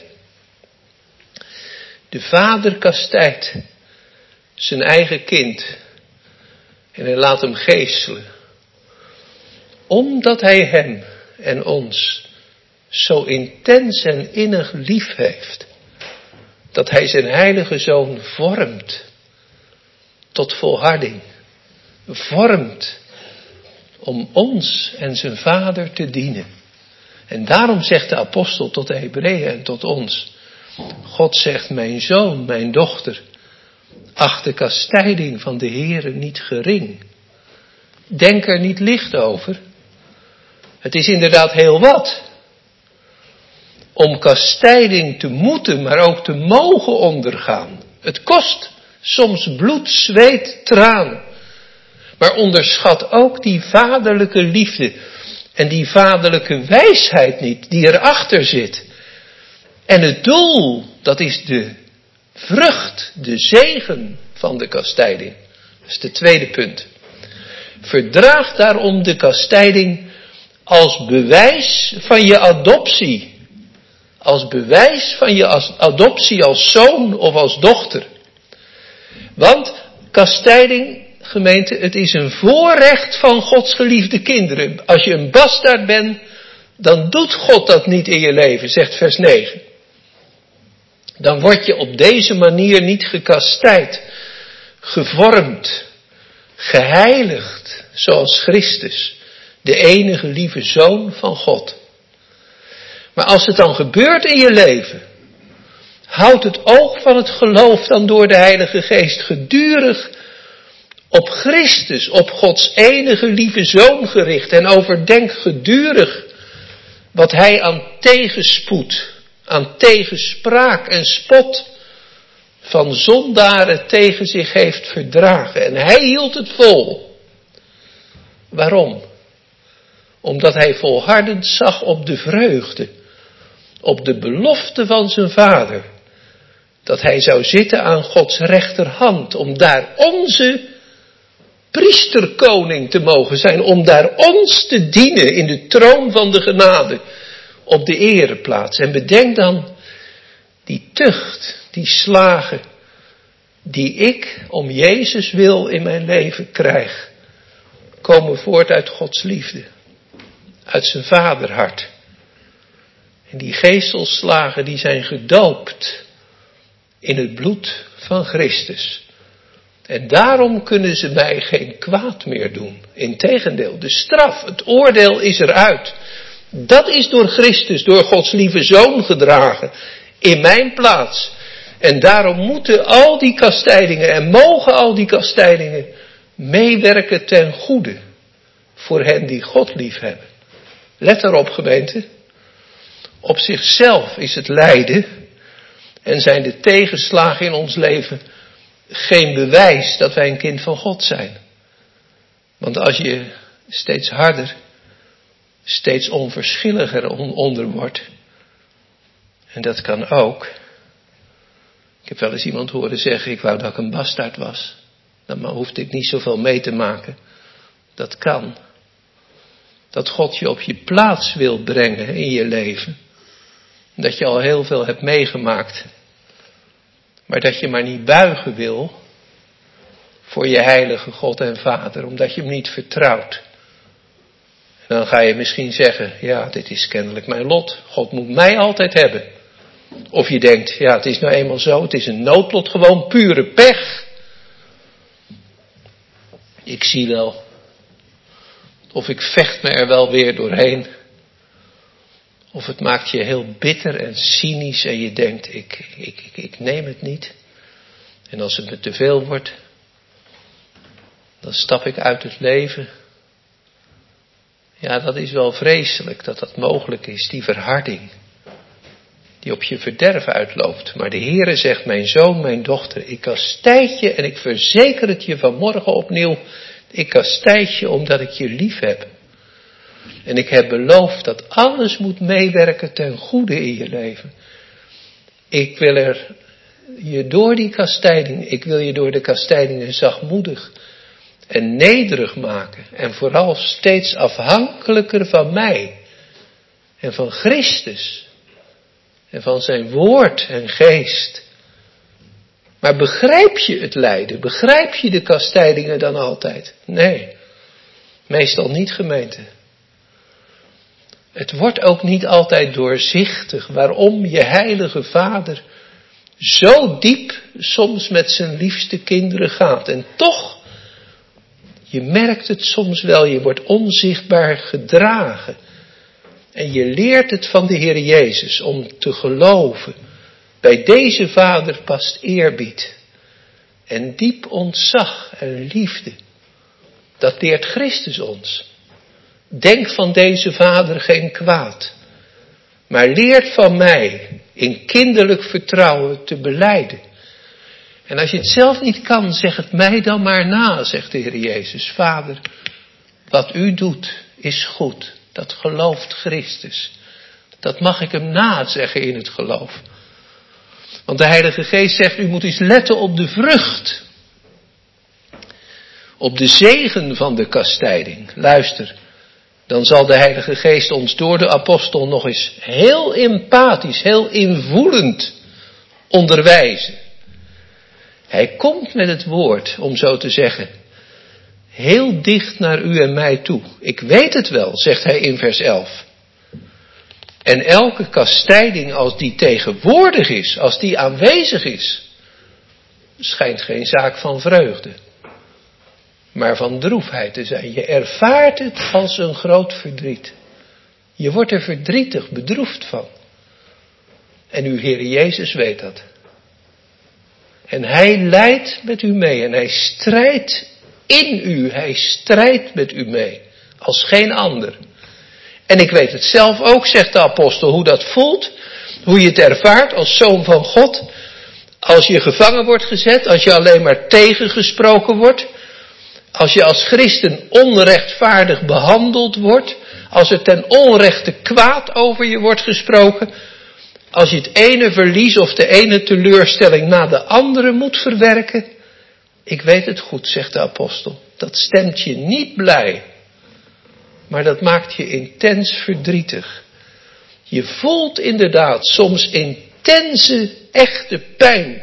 De Vader kastijdt zijn eigen kind en hij laat hem geeselen, omdat hij hem en ons zo intens en innig lief heeft, dat hij zijn heilige Zoon vormt tot volharding, vormt om ons en zijn Vader te dienen. En daarom zegt de apostel tot de Hebreeën en tot ons, God zegt, mijn zoon, mijn dochter, acht de kastijding van de Heere niet gering. Denk er niet licht over. Het is inderdaad heel wat om kastijding te moeten, maar ook te mogen ondergaan. Het kost soms bloed, zweet, tranen. Maar onderschat ook die vaderlijke liefde en die vaderlijke wijsheid niet die erachter zit. En het doel, dat is de vrucht, de zegen van de kastijding. Dat is het tweede punt. Verdraag daarom de kastijding als bewijs van je adoptie. Als bewijs van je adoptie als zoon of als dochter. Want kastijding, gemeente, het is een voorrecht van Gods geliefde kinderen. Als je een bastaard bent, dan doet God dat niet in je leven, zegt vers 9. Dan word je op deze manier niet gekastijd, gevormd, geheiligd, zoals Christus, de enige lieve Zoon van God. Maar als het dan gebeurt in je leven, houd het oog van het geloof dan door de Heilige Geest gedurig op Christus, op Gods enige lieve Zoon gericht. En overdenk gedurig wat Hij aan tegenspoed, aan tegenspraak en spot van zondaren tegen zich heeft verdragen. En Hij hield het vol. Waarom? Omdat Hij volhardend zag op de vreugde, op de belofte van zijn Vader, dat Hij zou zitten aan Gods rechterhand, om daar onze priesterkoning te mogen zijn, om daar ons te dienen in de troon van de genade, op de ereplaats. En bedenk dan die tucht, die slagen, die ik om Jezus wil in mijn leven krijg, komen voort uit Gods liefde, uit zijn vaderhart. En die geeselslagen die zijn gedoopt in het bloed van Christus. En daarom kunnen ze mij geen kwaad meer doen. Integendeel, de straf, het oordeel is eruit. Dat is door Christus, door Gods lieve Zoon gedragen, in mijn plaats. En daarom moeten al die kastijdingen en mogen al die kastijdingen meewerken ten goede voor hen die God lief hebben. Let erop, gemeente. Op zichzelf is het lijden en zijn de tegenslagen in ons leven geen bewijs dat wij een kind van God zijn. Want als je steeds harder, steeds onverschilliger onder wordt, en dat kan ook. Ik heb wel eens iemand horen zeggen, ik wou dat ik een bastaard was. Dan hoefde ik niet zoveel mee te maken. Dat kan. Dat God je op je plaats wil brengen in je leven. Dat je al heel veel hebt meegemaakt. Maar dat je maar niet buigen wil voor je heilige God en Vader. Omdat je hem niet vertrouwt. En dan ga je misschien zeggen, ja, dit is kennelijk mijn lot. God moet mij altijd hebben. Of je denkt, ja, het is nou eenmaal zo. Het is een noodlot, gewoon pure pech. Ik zie wel Of ik vecht me er wel weer doorheen. Of het maakt je heel bitter en cynisch en je denkt, ik neem het niet. En als het me te veel wordt, dan stap ik uit het leven. Ja, dat is wel vreselijk dat dat mogelijk is, die verharding. Die op je verderf uitloopt. Maar de Heere zegt, mijn zoon, mijn dochter, ik kastijd je en ik verzeker het je vanmorgen opnieuw. Ik kastijd je omdat ik je lief heb. En ik heb beloofd dat alles moet meewerken ten goede in je leven. Ik wil je door die kastijding, ik wil je door de kastijdingen zachtmoedig en nederig maken. En vooral steeds afhankelijker van mij. En van Christus. En van zijn woord en geest. Maar begrijp je het lijden? Begrijp je de kastijdingen dan altijd? Nee. Meestal niet, gemeente. Het wordt ook niet altijd doorzichtig waarom je heilige Vader zo diep soms met zijn liefste kinderen gaat. En toch, je merkt het soms wel, je wordt onzichtbaar gedragen. En je leert het van de Heer Jezus om te geloven. Bij deze Vader past eerbied. En diep ontzag en liefde. Dat leert Christus ons. Denk van deze Vader geen kwaad. Maar leert van mij in kinderlijk vertrouwen te belijden. En als je het zelf niet kan, zeg het mij dan maar na, zegt de Heer Jezus. Vader, wat u doet is goed. Dat gelooft Christus. Dat mag ik hem nazeggen in het geloof. Want de Heilige Geest zegt, u moet eens letten op de vrucht. Op de zegen van de kastijding. Luister, dan zal de Heilige Geest ons door de apostel nog eens heel empathisch, heel invoelend onderwijzen. Hij komt met het woord, om zo te zeggen, heel dicht naar u en mij toe. Ik weet het wel, zegt hij in vers 11. En elke kastijding, als die tegenwoordig is, als die aanwezig is, schijnt geen zaak van vreugde, maar van droefheid te zijn. Je ervaart het als een groot verdriet. Je wordt er verdrietig, bedroefd van. En uw Heer Jezus weet dat. En hij lijdt met u mee en hij strijdt in u, hij strijdt met u mee, als geen ander. En ik weet het zelf ook, zegt de apostel, hoe dat voelt, hoe je het ervaart als zoon van God, als je gevangen wordt gezet, als je alleen maar tegengesproken wordt, als je als christen onrechtvaardig behandeld wordt, als er ten onrechte kwaad over je wordt gesproken, als je het ene verlies of de ene teleurstelling na de andere moet verwerken. Ik weet het goed, zegt de apostel. Dat stemt je niet blij. Maar dat maakt je intens verdrietig. Je voelt inderdaad soms intense, echte pijn.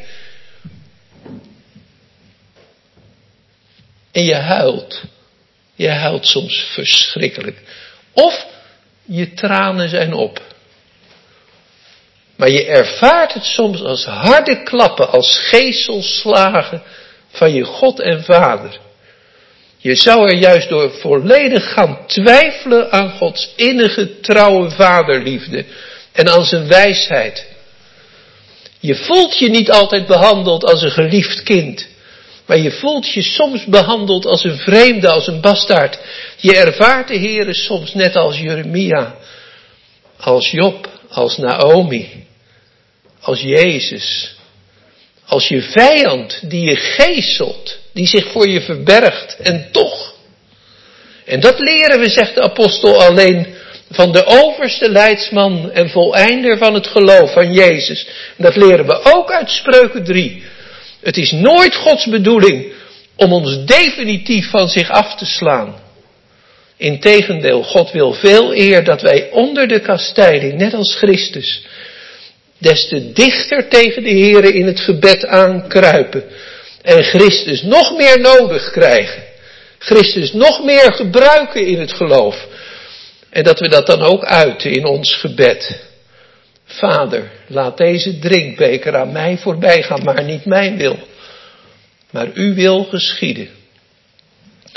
En je huilt. Je huilt soms verschrikkelijk. Of je tranen zijn op. Maar je ervaart het soms als harde klappen, als geeselslagen van je God en Vader. Je zou er juist door volledig gaan twijfelen aan Gods innige, trouwe vaderliefde en aan zijn wijsheid. Je voelt je niet altijd behandeld als een geliefd kind, maar je voelt je soms behandeld als een vreemde, als een bastaard. Je ervaart de Heere soms net als Jeremia, als Job, als Naomi, als Jezus. Als je vijand die je geeselt, die zich voor je verbergt en toch. En dat leren we, zegt de apostel, alleen van de overste leidsman en voleinder van het geloof van Jezus. En dat leren we ook uit Spreuken 3. Het is nooit Gods bedoeling om ons definitief van zich af te slaan. Integendeel, God wil veel eer dat wij onder de kastijding, net als Christus, des te dichter tegen de Heere in het gebed aankruipen. En Christus nog meer nodig krijgen. Christus nog meer gebruiken in het geloof. En dat we dat dan ook uiten in ons gebed. Vader, laat deze drinkbeker aan mij voorbij gaan, maar niet mijn wil. Maar uw wil geschieden.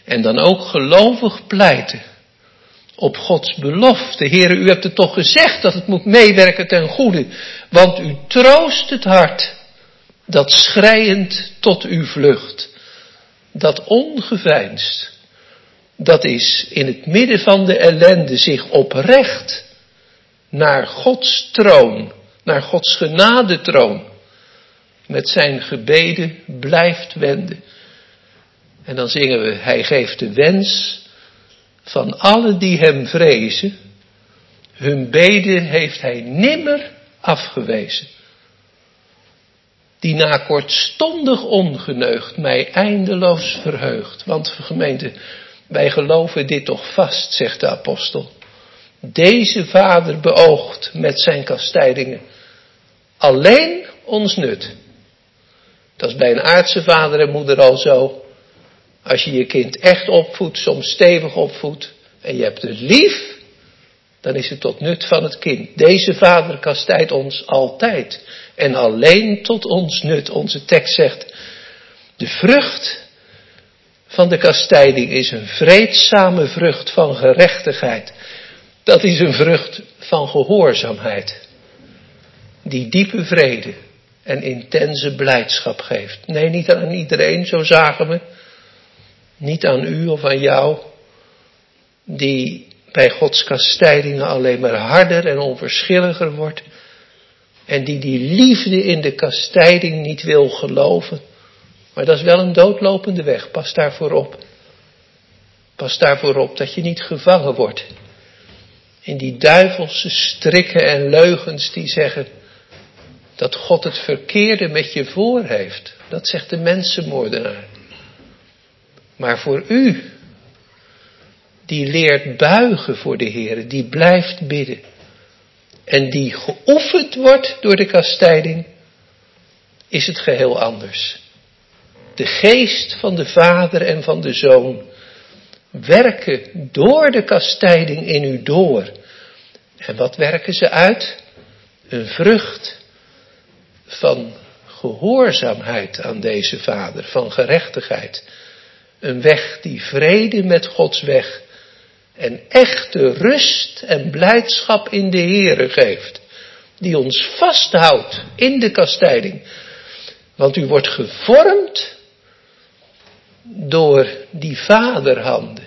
En dan ook gelovig pleiten op Gods belofte. Heere, u hebt het toch gezegd dat het moet meewerken ten goede. Want u troost het hart dat schreiend tot u vlucht. Dat ongeveinsd. Dat is in het midden van de ellende zich oprecht naar Gods troon, naar Gods genadetroon, met zijn gebeden blijft wenden. En dan zingen we, hij geeft de wens van allen die hem vrezen, hun beden heeft hij nimmer afgewezen. Die na kortstondig ongeneugd mij eindeloos verheugt. Want gemeente, wij geloven dit toch vast, zegt de apostel. Deze Vader beoogt met zijn kastijdingen alleen ons nut. Dat is bij een aardse vader en moeder al zo. Als je je kind echt opvoedt, soms stevig opvoedt, en je hebt het lief, dan is het tot nut van het kind. Deze Vader kastijdt ons altijd en alleen tot ons nut. Onze tekst zegt, de vrucht van de kastijding is een vreedzame vrucht van gerechtigheid. Dat is een vrucht van gehoorzaamheid, die diepe vrede en intense blijdschap geeft. Nee, niet aan iedereen, zo zagen we. Niet aan u of aan jou, die bij Gods kastijdingen alleen maar harder en onverschilliger wordt. En die liefde in de kastijding niet wil geloven. Maar dat is wel een doodlopende weg, pas daarvoor op. Pas daarvoor op dat je niet gevangen wordt in die duivelse strikken en leugens die zeggen dat God het verkeerde met je voor heeft. Dat zegt de mensenmoordenaar. Maar voor u, die leert buigen voor de Heer, die blijft bidden. En die geoefend wordt door de kastijding, is het geheel anders. De geest van de Vader en van de Zoon werken door de kastijding in u door. En wat werken ze uit? Een vrucht van gehoorzaamheid aan deze Vader, van gerechtigheid. Een weg die vrede met Gods weg en echte rust en blijdschap in de Heere geeft. Die ons vasthoudt in de kastijding. Want u wordt gevormd door die vaderhanden.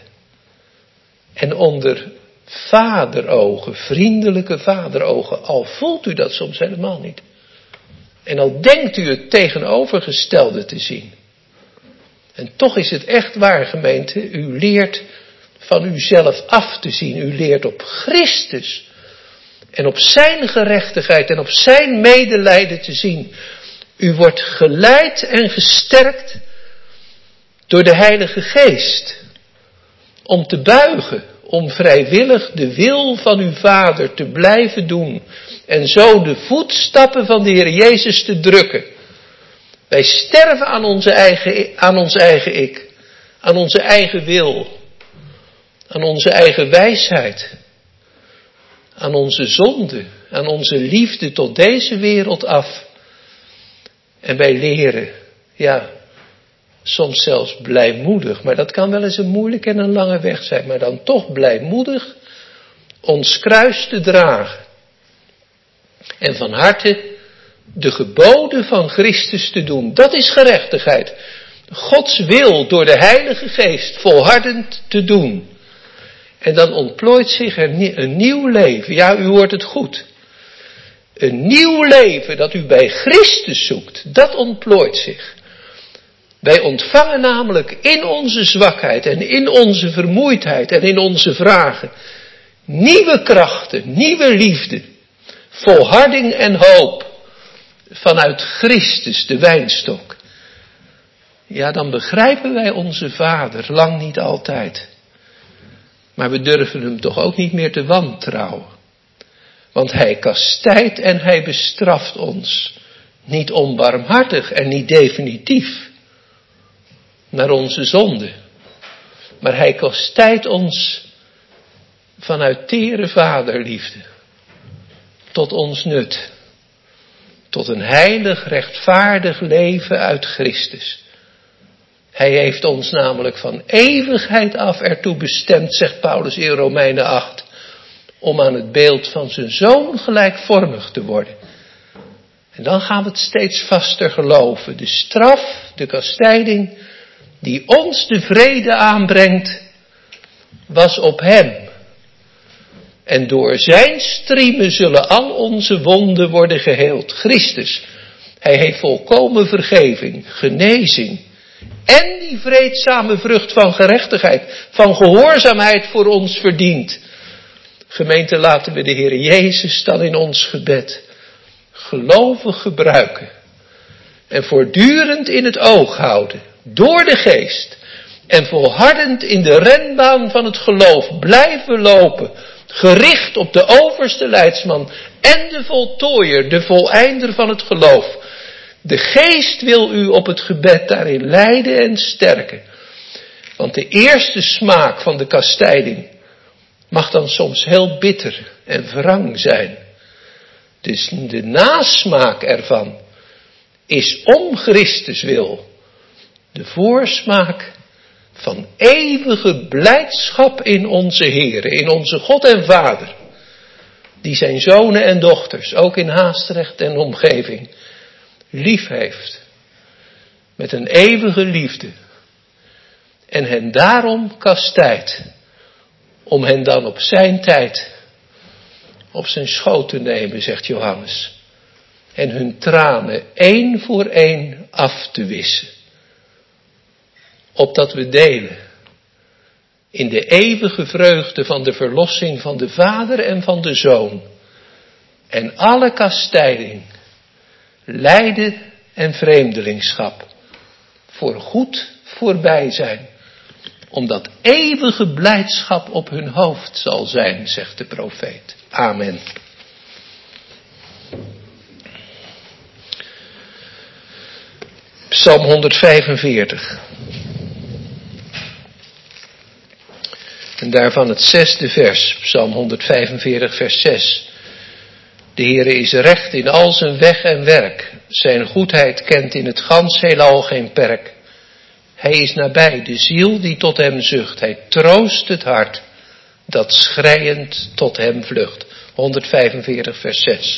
En onder vaderogen, vriendelijke vaderogen. Al voelt u dat soms helemaal niet. En al denkt u het tegenovergestelde te zien. En toch is het echt waar, gemeente. U leert van uzelf af te zien. U leert op Christus. En op zijn gerechtigheid en op zijn medelijden te zien. U wordt geleid en gesterkt door de Heilige Geest. Om te buigen. Om vrijwillig de wil van uw Vader te blijven doen. En zo de voetstappen van de Heer Jezus te drukken. Wij sterven aan ons eigen ik. Aan onze eigen wil. Aan onze eigen wijsheid. Aan onze zonde. Aan onze liefde tot deze wereld af. En wij leren, ja, soms zelfs blijmoedig. Maar dat kan wel eens een moeilijke en een lange weg zijn. Maar dan toch blijmoedig ons kruis te dragen. En van harte de geboden van Christus te doen. Dat is gerechtigheid. Gods wil door de Heilige Geest volhardend te doen. En dan ontplooit zich er een nieuw leven. Ja, u hoort het goed. Een nieuw leven dat u bij Christus zoekt. Dat ontplooit zich. Wij ontvangen namelijk in onze zwakheid en in onze vermoeidheid en in onze vragen nieuwe krachten, nieuwe liefde, volharding en hoop vanuit Christus, de wijnstok. Ja, dan begrijpen wij onze Vader lang niet altijd. Maar we durven hem toch ook niet meer te wantrouwen. Want hij kastijdt en hij bestraft ons. Niet onbarmhartig en niet definitief. Naar onze zonde. Maar hij kastijdt ons vanuit tere vaderliefde. Tot ons nut. Tot een heilig, rechtvaardig leven uit Christus. Hij heeft ons namelijk van eeuwigheid af ertoe bestemd, zegt Paulus in Romeinen 8, om aan het beeld van zijn Zoon gelijkvormig te worden. En dan gaan we het steeds vaster geloven. De straf, de kastijding, die ons de vrede aanbrengt, was op hem. En door zijn striemen zullen al onze wonden worden geheeld. Christus, hij heeft volkomen vergeving, genezing en die vreedzame vrucht van gerechtigheid, van gehoorzaamheid voor ons verdiend. Gemeente, laten we de Heer Jezus dan in ons gebed gelovig gebruiken en voortdurend in het oog houden, door de geest, en volhardend in de renbaan van het geloof blijven lopen, gericht op de overste leidsman en de voltooier, de voleinder van het geloof. De geest wil u op het gebed daarin leiden en sterken. Want de eerste smaak van de kastijding mag dan soms heel bitter en wrang zijn. Dus de nasmaak ervan is om Christus wil de voorsmaak van eeuwige blijdschap in onze Heer, in onze God en Vader, die zijn zonen en dochters, ook in Haastrecht en omgeving, lief heeft, met een eeuwige liefde, en hen daarom kastijdt, om hen dan op zijn tijd op zijn schoot te nemen, zegt Johannes, en hun tranen één voor één af te wissen, opdat we delen in de eeuwige vreugde van de verlossing van de Vader en van de Zoon, en alle kastijding, lijden en vreemdelingschap voor goed voorbij zijn, omdat eeuwige blijdschap op hun hoofd zal zijn, zegt de profeet. Amen. Psalm 145. En daarvan het 6e vers, Psalm 145 vers 6. De Heere is recht in al zijn weg en werk. Zijn goedheid kent in het gans heelal geen perk. Hij is nabij de ziel die tot hem zucht. Hij troost het hart dat schreiend tot hem vlucht. 145 vers 6.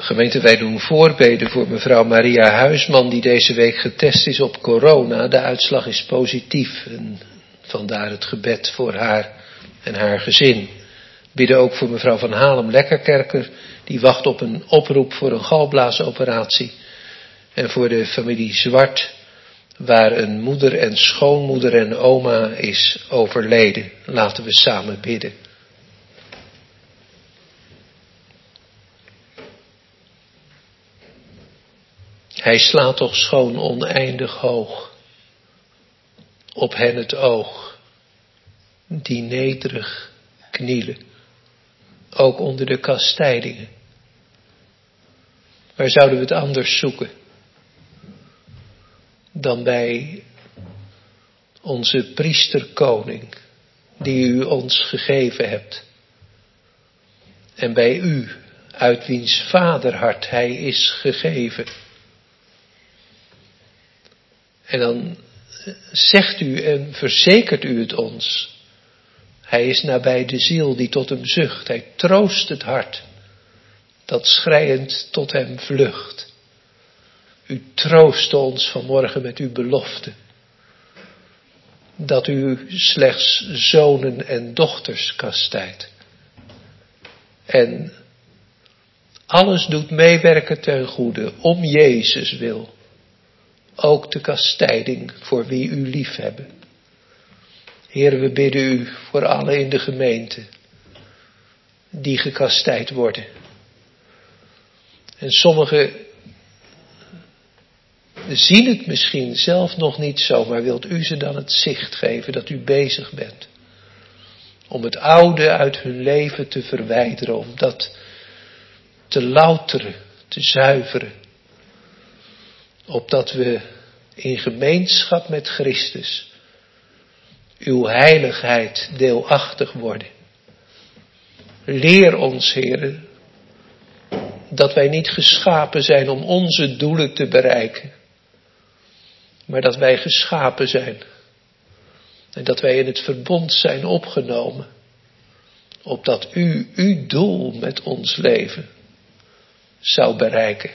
Gemeente, wij doen voorbeden voor mevrouw Maria Huisman die deze week getest is op corona. De uitslag is positief en vandaar het gebed voor haar en haar gezin. Bidden ook voor mevrouw Van Halem-Lekkerkerker, die wacht op een oproep voor een galblaasoperatie. En voor de familie Zwart, waar een moeder en schoonmoeder en oma is overleden. Laten we samen bidden. Hij slaat toch schoon oneindig hoog op hen het oog, die nederig knielen, ook onder de kastijdingen. Waar zouden we het anders zoeken dan bij onze priesterkoning, die u ons gegeven hebt, en bij u, uit wiens vaderhart hij is gegeven. En dan zegt u en verzekert u het ons. Hij is nabij de ziel die tot hem zucht. Hij troost het hart dat schreiend tot hem vlucht. U troostte ons vanmorgen met uw belofte. Dat u slechts zonen en dochters kastijdt. En alles doet meewerken ten goede, om Jezus wil. Ook de kastijding voor wie u lief hebben. Heer, we bidden u voor allen in de gemeente die gekastijd worden. En sommigen zien het misschien zelf nog niet zo, maar wilt u ze dan het zicht geven dat u bezig bent. Om het oude uit hun leven te verwijderen, om dat te louteren, te zuiveren. Opdat we in gemeenschap met Christus uw heiligheid deelachtig worden. Leer ons, Heere, dat wij niet geschapen zijn om onze doelen te bereiken, maar dat wij geschapen zijn en dat wij in het verbond zijn opgenomen, opdat u uw doel met ons leven zou bereiken.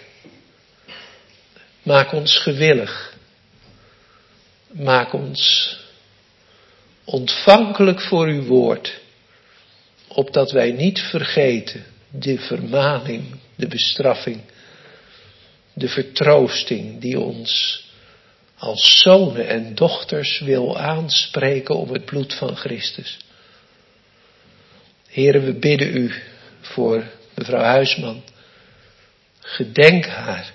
Maak ons gewillig. Maak ons ontvankelijk voor uw woord. Opdat wij niet vergeten de vermaning, de bestraffing, de vertroosting die ons als zonen en dochters wil aanspreken om het bloed van Christus. Heere, we bidden u voor mevrouw Huisman. Gedenk haar.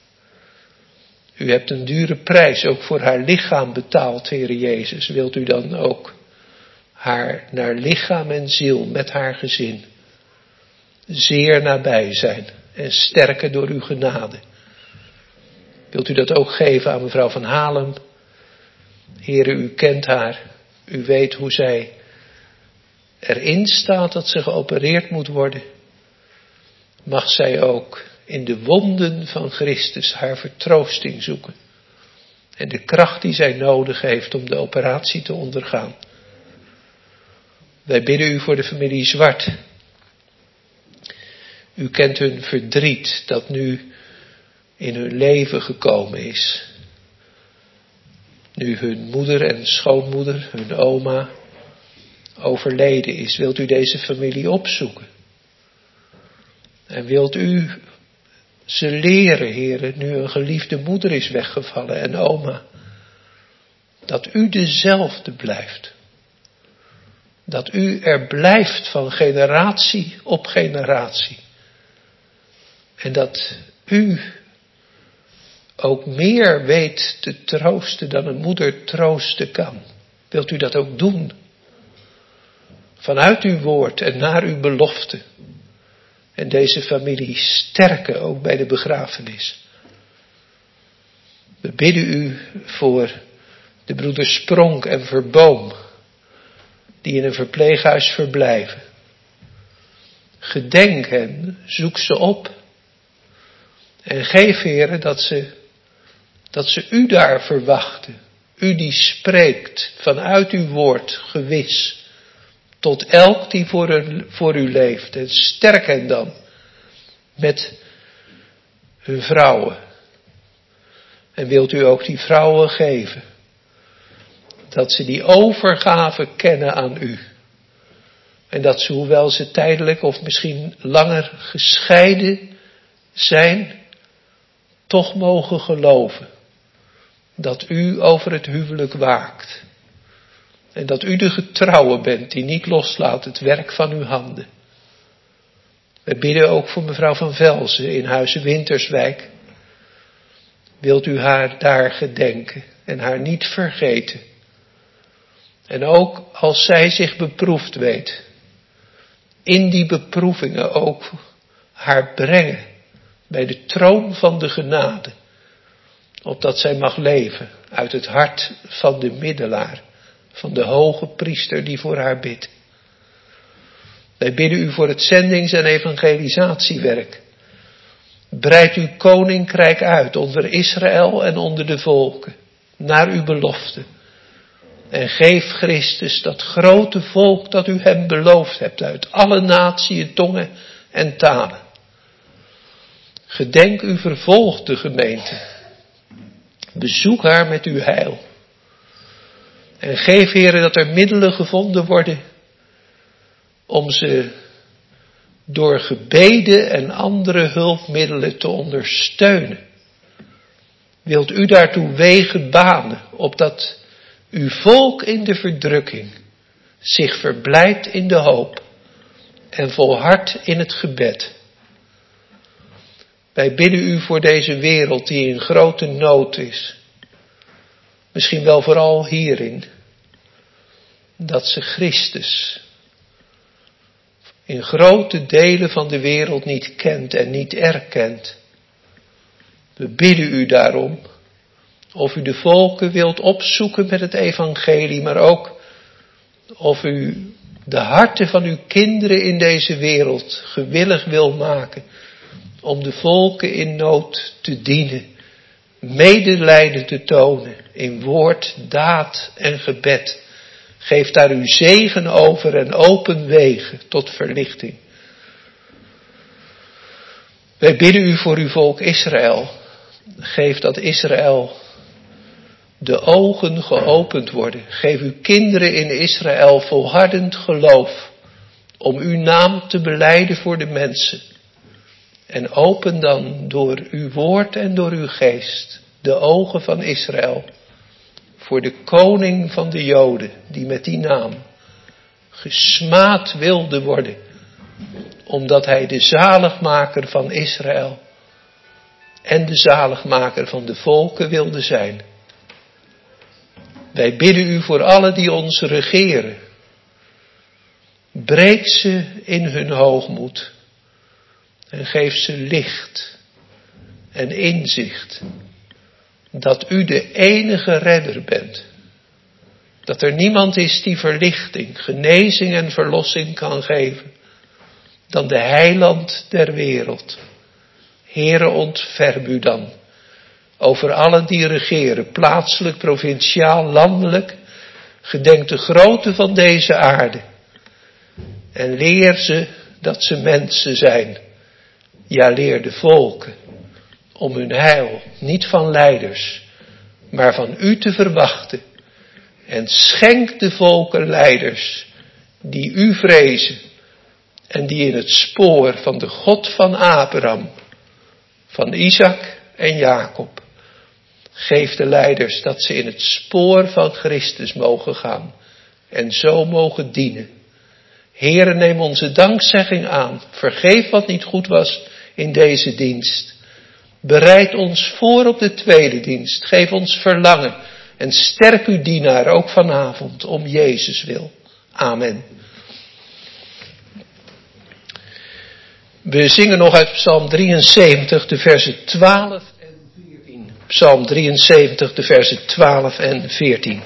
U hebt een dure prijs ook voor haar lichaam betaald, Heere Jezus. Wilt u dan ook haar naar lichaam en ziel met haar gezin zeer nabij zijn en sterken door uw genade. Wilt u dat ook geven aan mevrouw Van Halem? Heere, u kent haar. U weet hoe zij erin staat dat ze geopereerd moet worden. Mag zij ook in de wonden van Christus haar vertroosting zoeken. En de kracht die zij nodig heeft om de operatie te ondergaan. Wij bidden u voor de familie Zwart. U kent hun verdriet dat nu in hun leven gekomen is. Nu hun moeder en schoonmoeder, hun oma, overleden is. Wilt u deze familie opzoeken? En wilt u ze leren, Heere, nu een geliefde moeder is weggevallen en oma, dat u dezelfde blijft. Dat u er blijft van generatie op generatie. En dat u ook meer weet te troosten dan een moeder troosten kan. Wilt u dat ook doen? Vanuit uw woord en naar uw belofte. En deze familie sterken ook bij de begrafenis. We bidden u voor de broeders Spronk en Verboom, die in een verpleeghuis verblijven. Gedenk hen, zoek ze op. En geef, Heere, dat ze u daar verwachten. U die spreekt vanuit uw woord gewis. Tot elk die voor u leeft. En sterk hen dan met hun vrouwen. En wilt u ook die vrouwen geven, dat ze die overgave kennen aan u. En dat ze, hoewel ze tijdelijk of misschien langer gescheiden zijn, toch mogen geloven dat u over het huwelijk waakt. En dat u de getrouwe bent die niet loslaat het werk van uw handen. We bidden ook voor mevrouw van Velzen in Huize Winterswijk. Wilt u haar daar gedenken en haar niet vergeten. En ook als zij zich beproefd weet, in die beproevingen ook haar brengen bij de troon van de genade. Opdat zij mag leven uit het hart van de middelaar, van de hoge priester die voor haar bidt. Wij bidden u voor het zendings- en evangelisatiewerk. Breid uw koninkrijk uit onder Israël en onder de volken, naar uw belofte. En geef Christus dat grote volk dat u hem beloofd hebt uit alle naties, tongen en talen. Gedenk uw vervolgde gemeente. Bezoek haar met uw heil. En geef, Heere, dat er middelen gevonden worden om ze door gebeden en andere hulpmiddelen te ondersteunen. Wilt u daartoe wegen banen, opdat uw volk in de verdrukking zich verblijdt in de hoop en volhardt in het gebed. Wij bidden u voor deze wereld die in grote nood is. Misschien wel vooral hierin. Dat ze Christus in grote delen van de wereld niet kent en niet erkent. We bidden u daarom, of u de volken wilt opzoeken met het evangelie, maar ook of u de harten van uw kinderen in deze wereld gewillig wil maken om de volken in nood te dienen, medelijden te tonen in woord, daad en gebed. Geef daar uw zegen over en open wegen tot verlichting. Wij bidden u voor uw volk Israël. Geef dat Israël de ogen geopend worden. Geef uw kinderen in Israël volhardend geloof om uw naam te belijden voor de mensen. En open dan door uw woord en door uw geest de ogen van Israël voor de koning van de Joden die met die naam gesmaad wilde worden, omdat hij de zaligmaker van Israël en de zaligmaker van de volken wilde zijn. Wij bidden u voor allen die ons regeren. Breek ze in hun hoogmoed en geef ze licht en inzicht dat u de enige redder bent. Dat er niemand is die verlichting, genezing en verlossing kan geven dan de heiland der wereld. Heere, ontferm u dan over allen die regeren, plaatselijk, provinciaal, landelijk. Gedenk de grootte van deze aarde en leer ze dat ze mensen zijn. Ja, leer de volken om hun heil niet van leiders, maar van u te verwachten. En schenk de volken leiders die u vrezen en die in het spoor van de God van Abraham, van Isaac en Jacob. Geef de leiders dat ze in het spoor van Christus mogen gaan en zo mogen dienen. Heere, neem onze dankzegging aan. Vergeef wat niet goed was in deze dienst. Bereid ons voor op de tweede dienst. Geef ons verlangen en sterk uw dienaar ook vanavond om Jezus wil. Amen. We zingen nog uit Psalm 73 de versen 12 en 14. Psalm 73 de versen 12 en 14.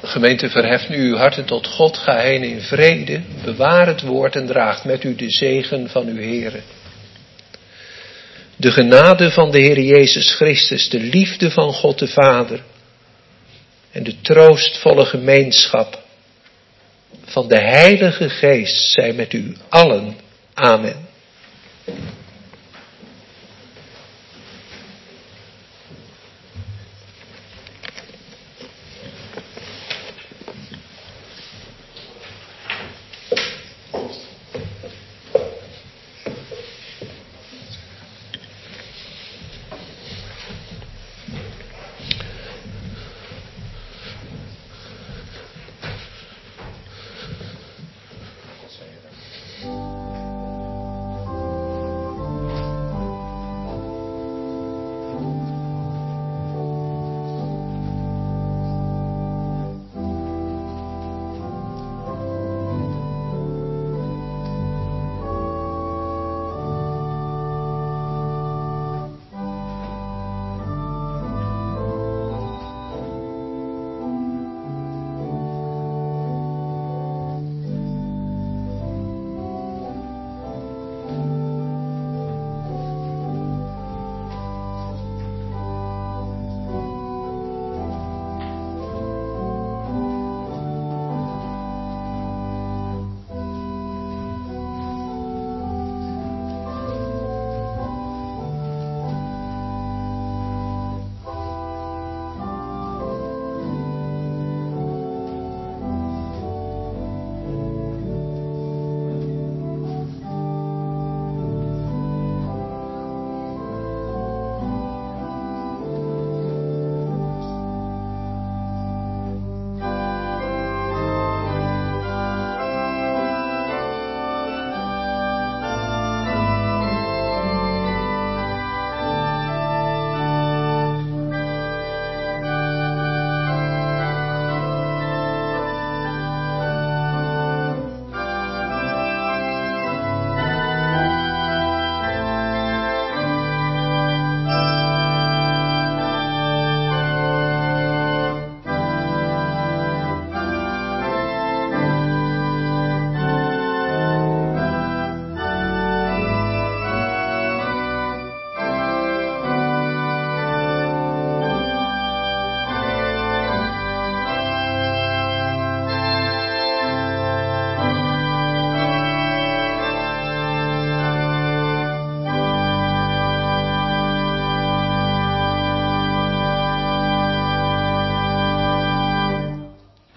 Gemeente, verheft nu uw harten tot God. Ga heen in vrede. Bewaar het woord en draagt met u de zegen van uw Heere. De genade van de Heer Jezus Christus, de liefde van God de Vader en de troostvolle gemeenschap van de Heilige Geest zij met u allen. Amen.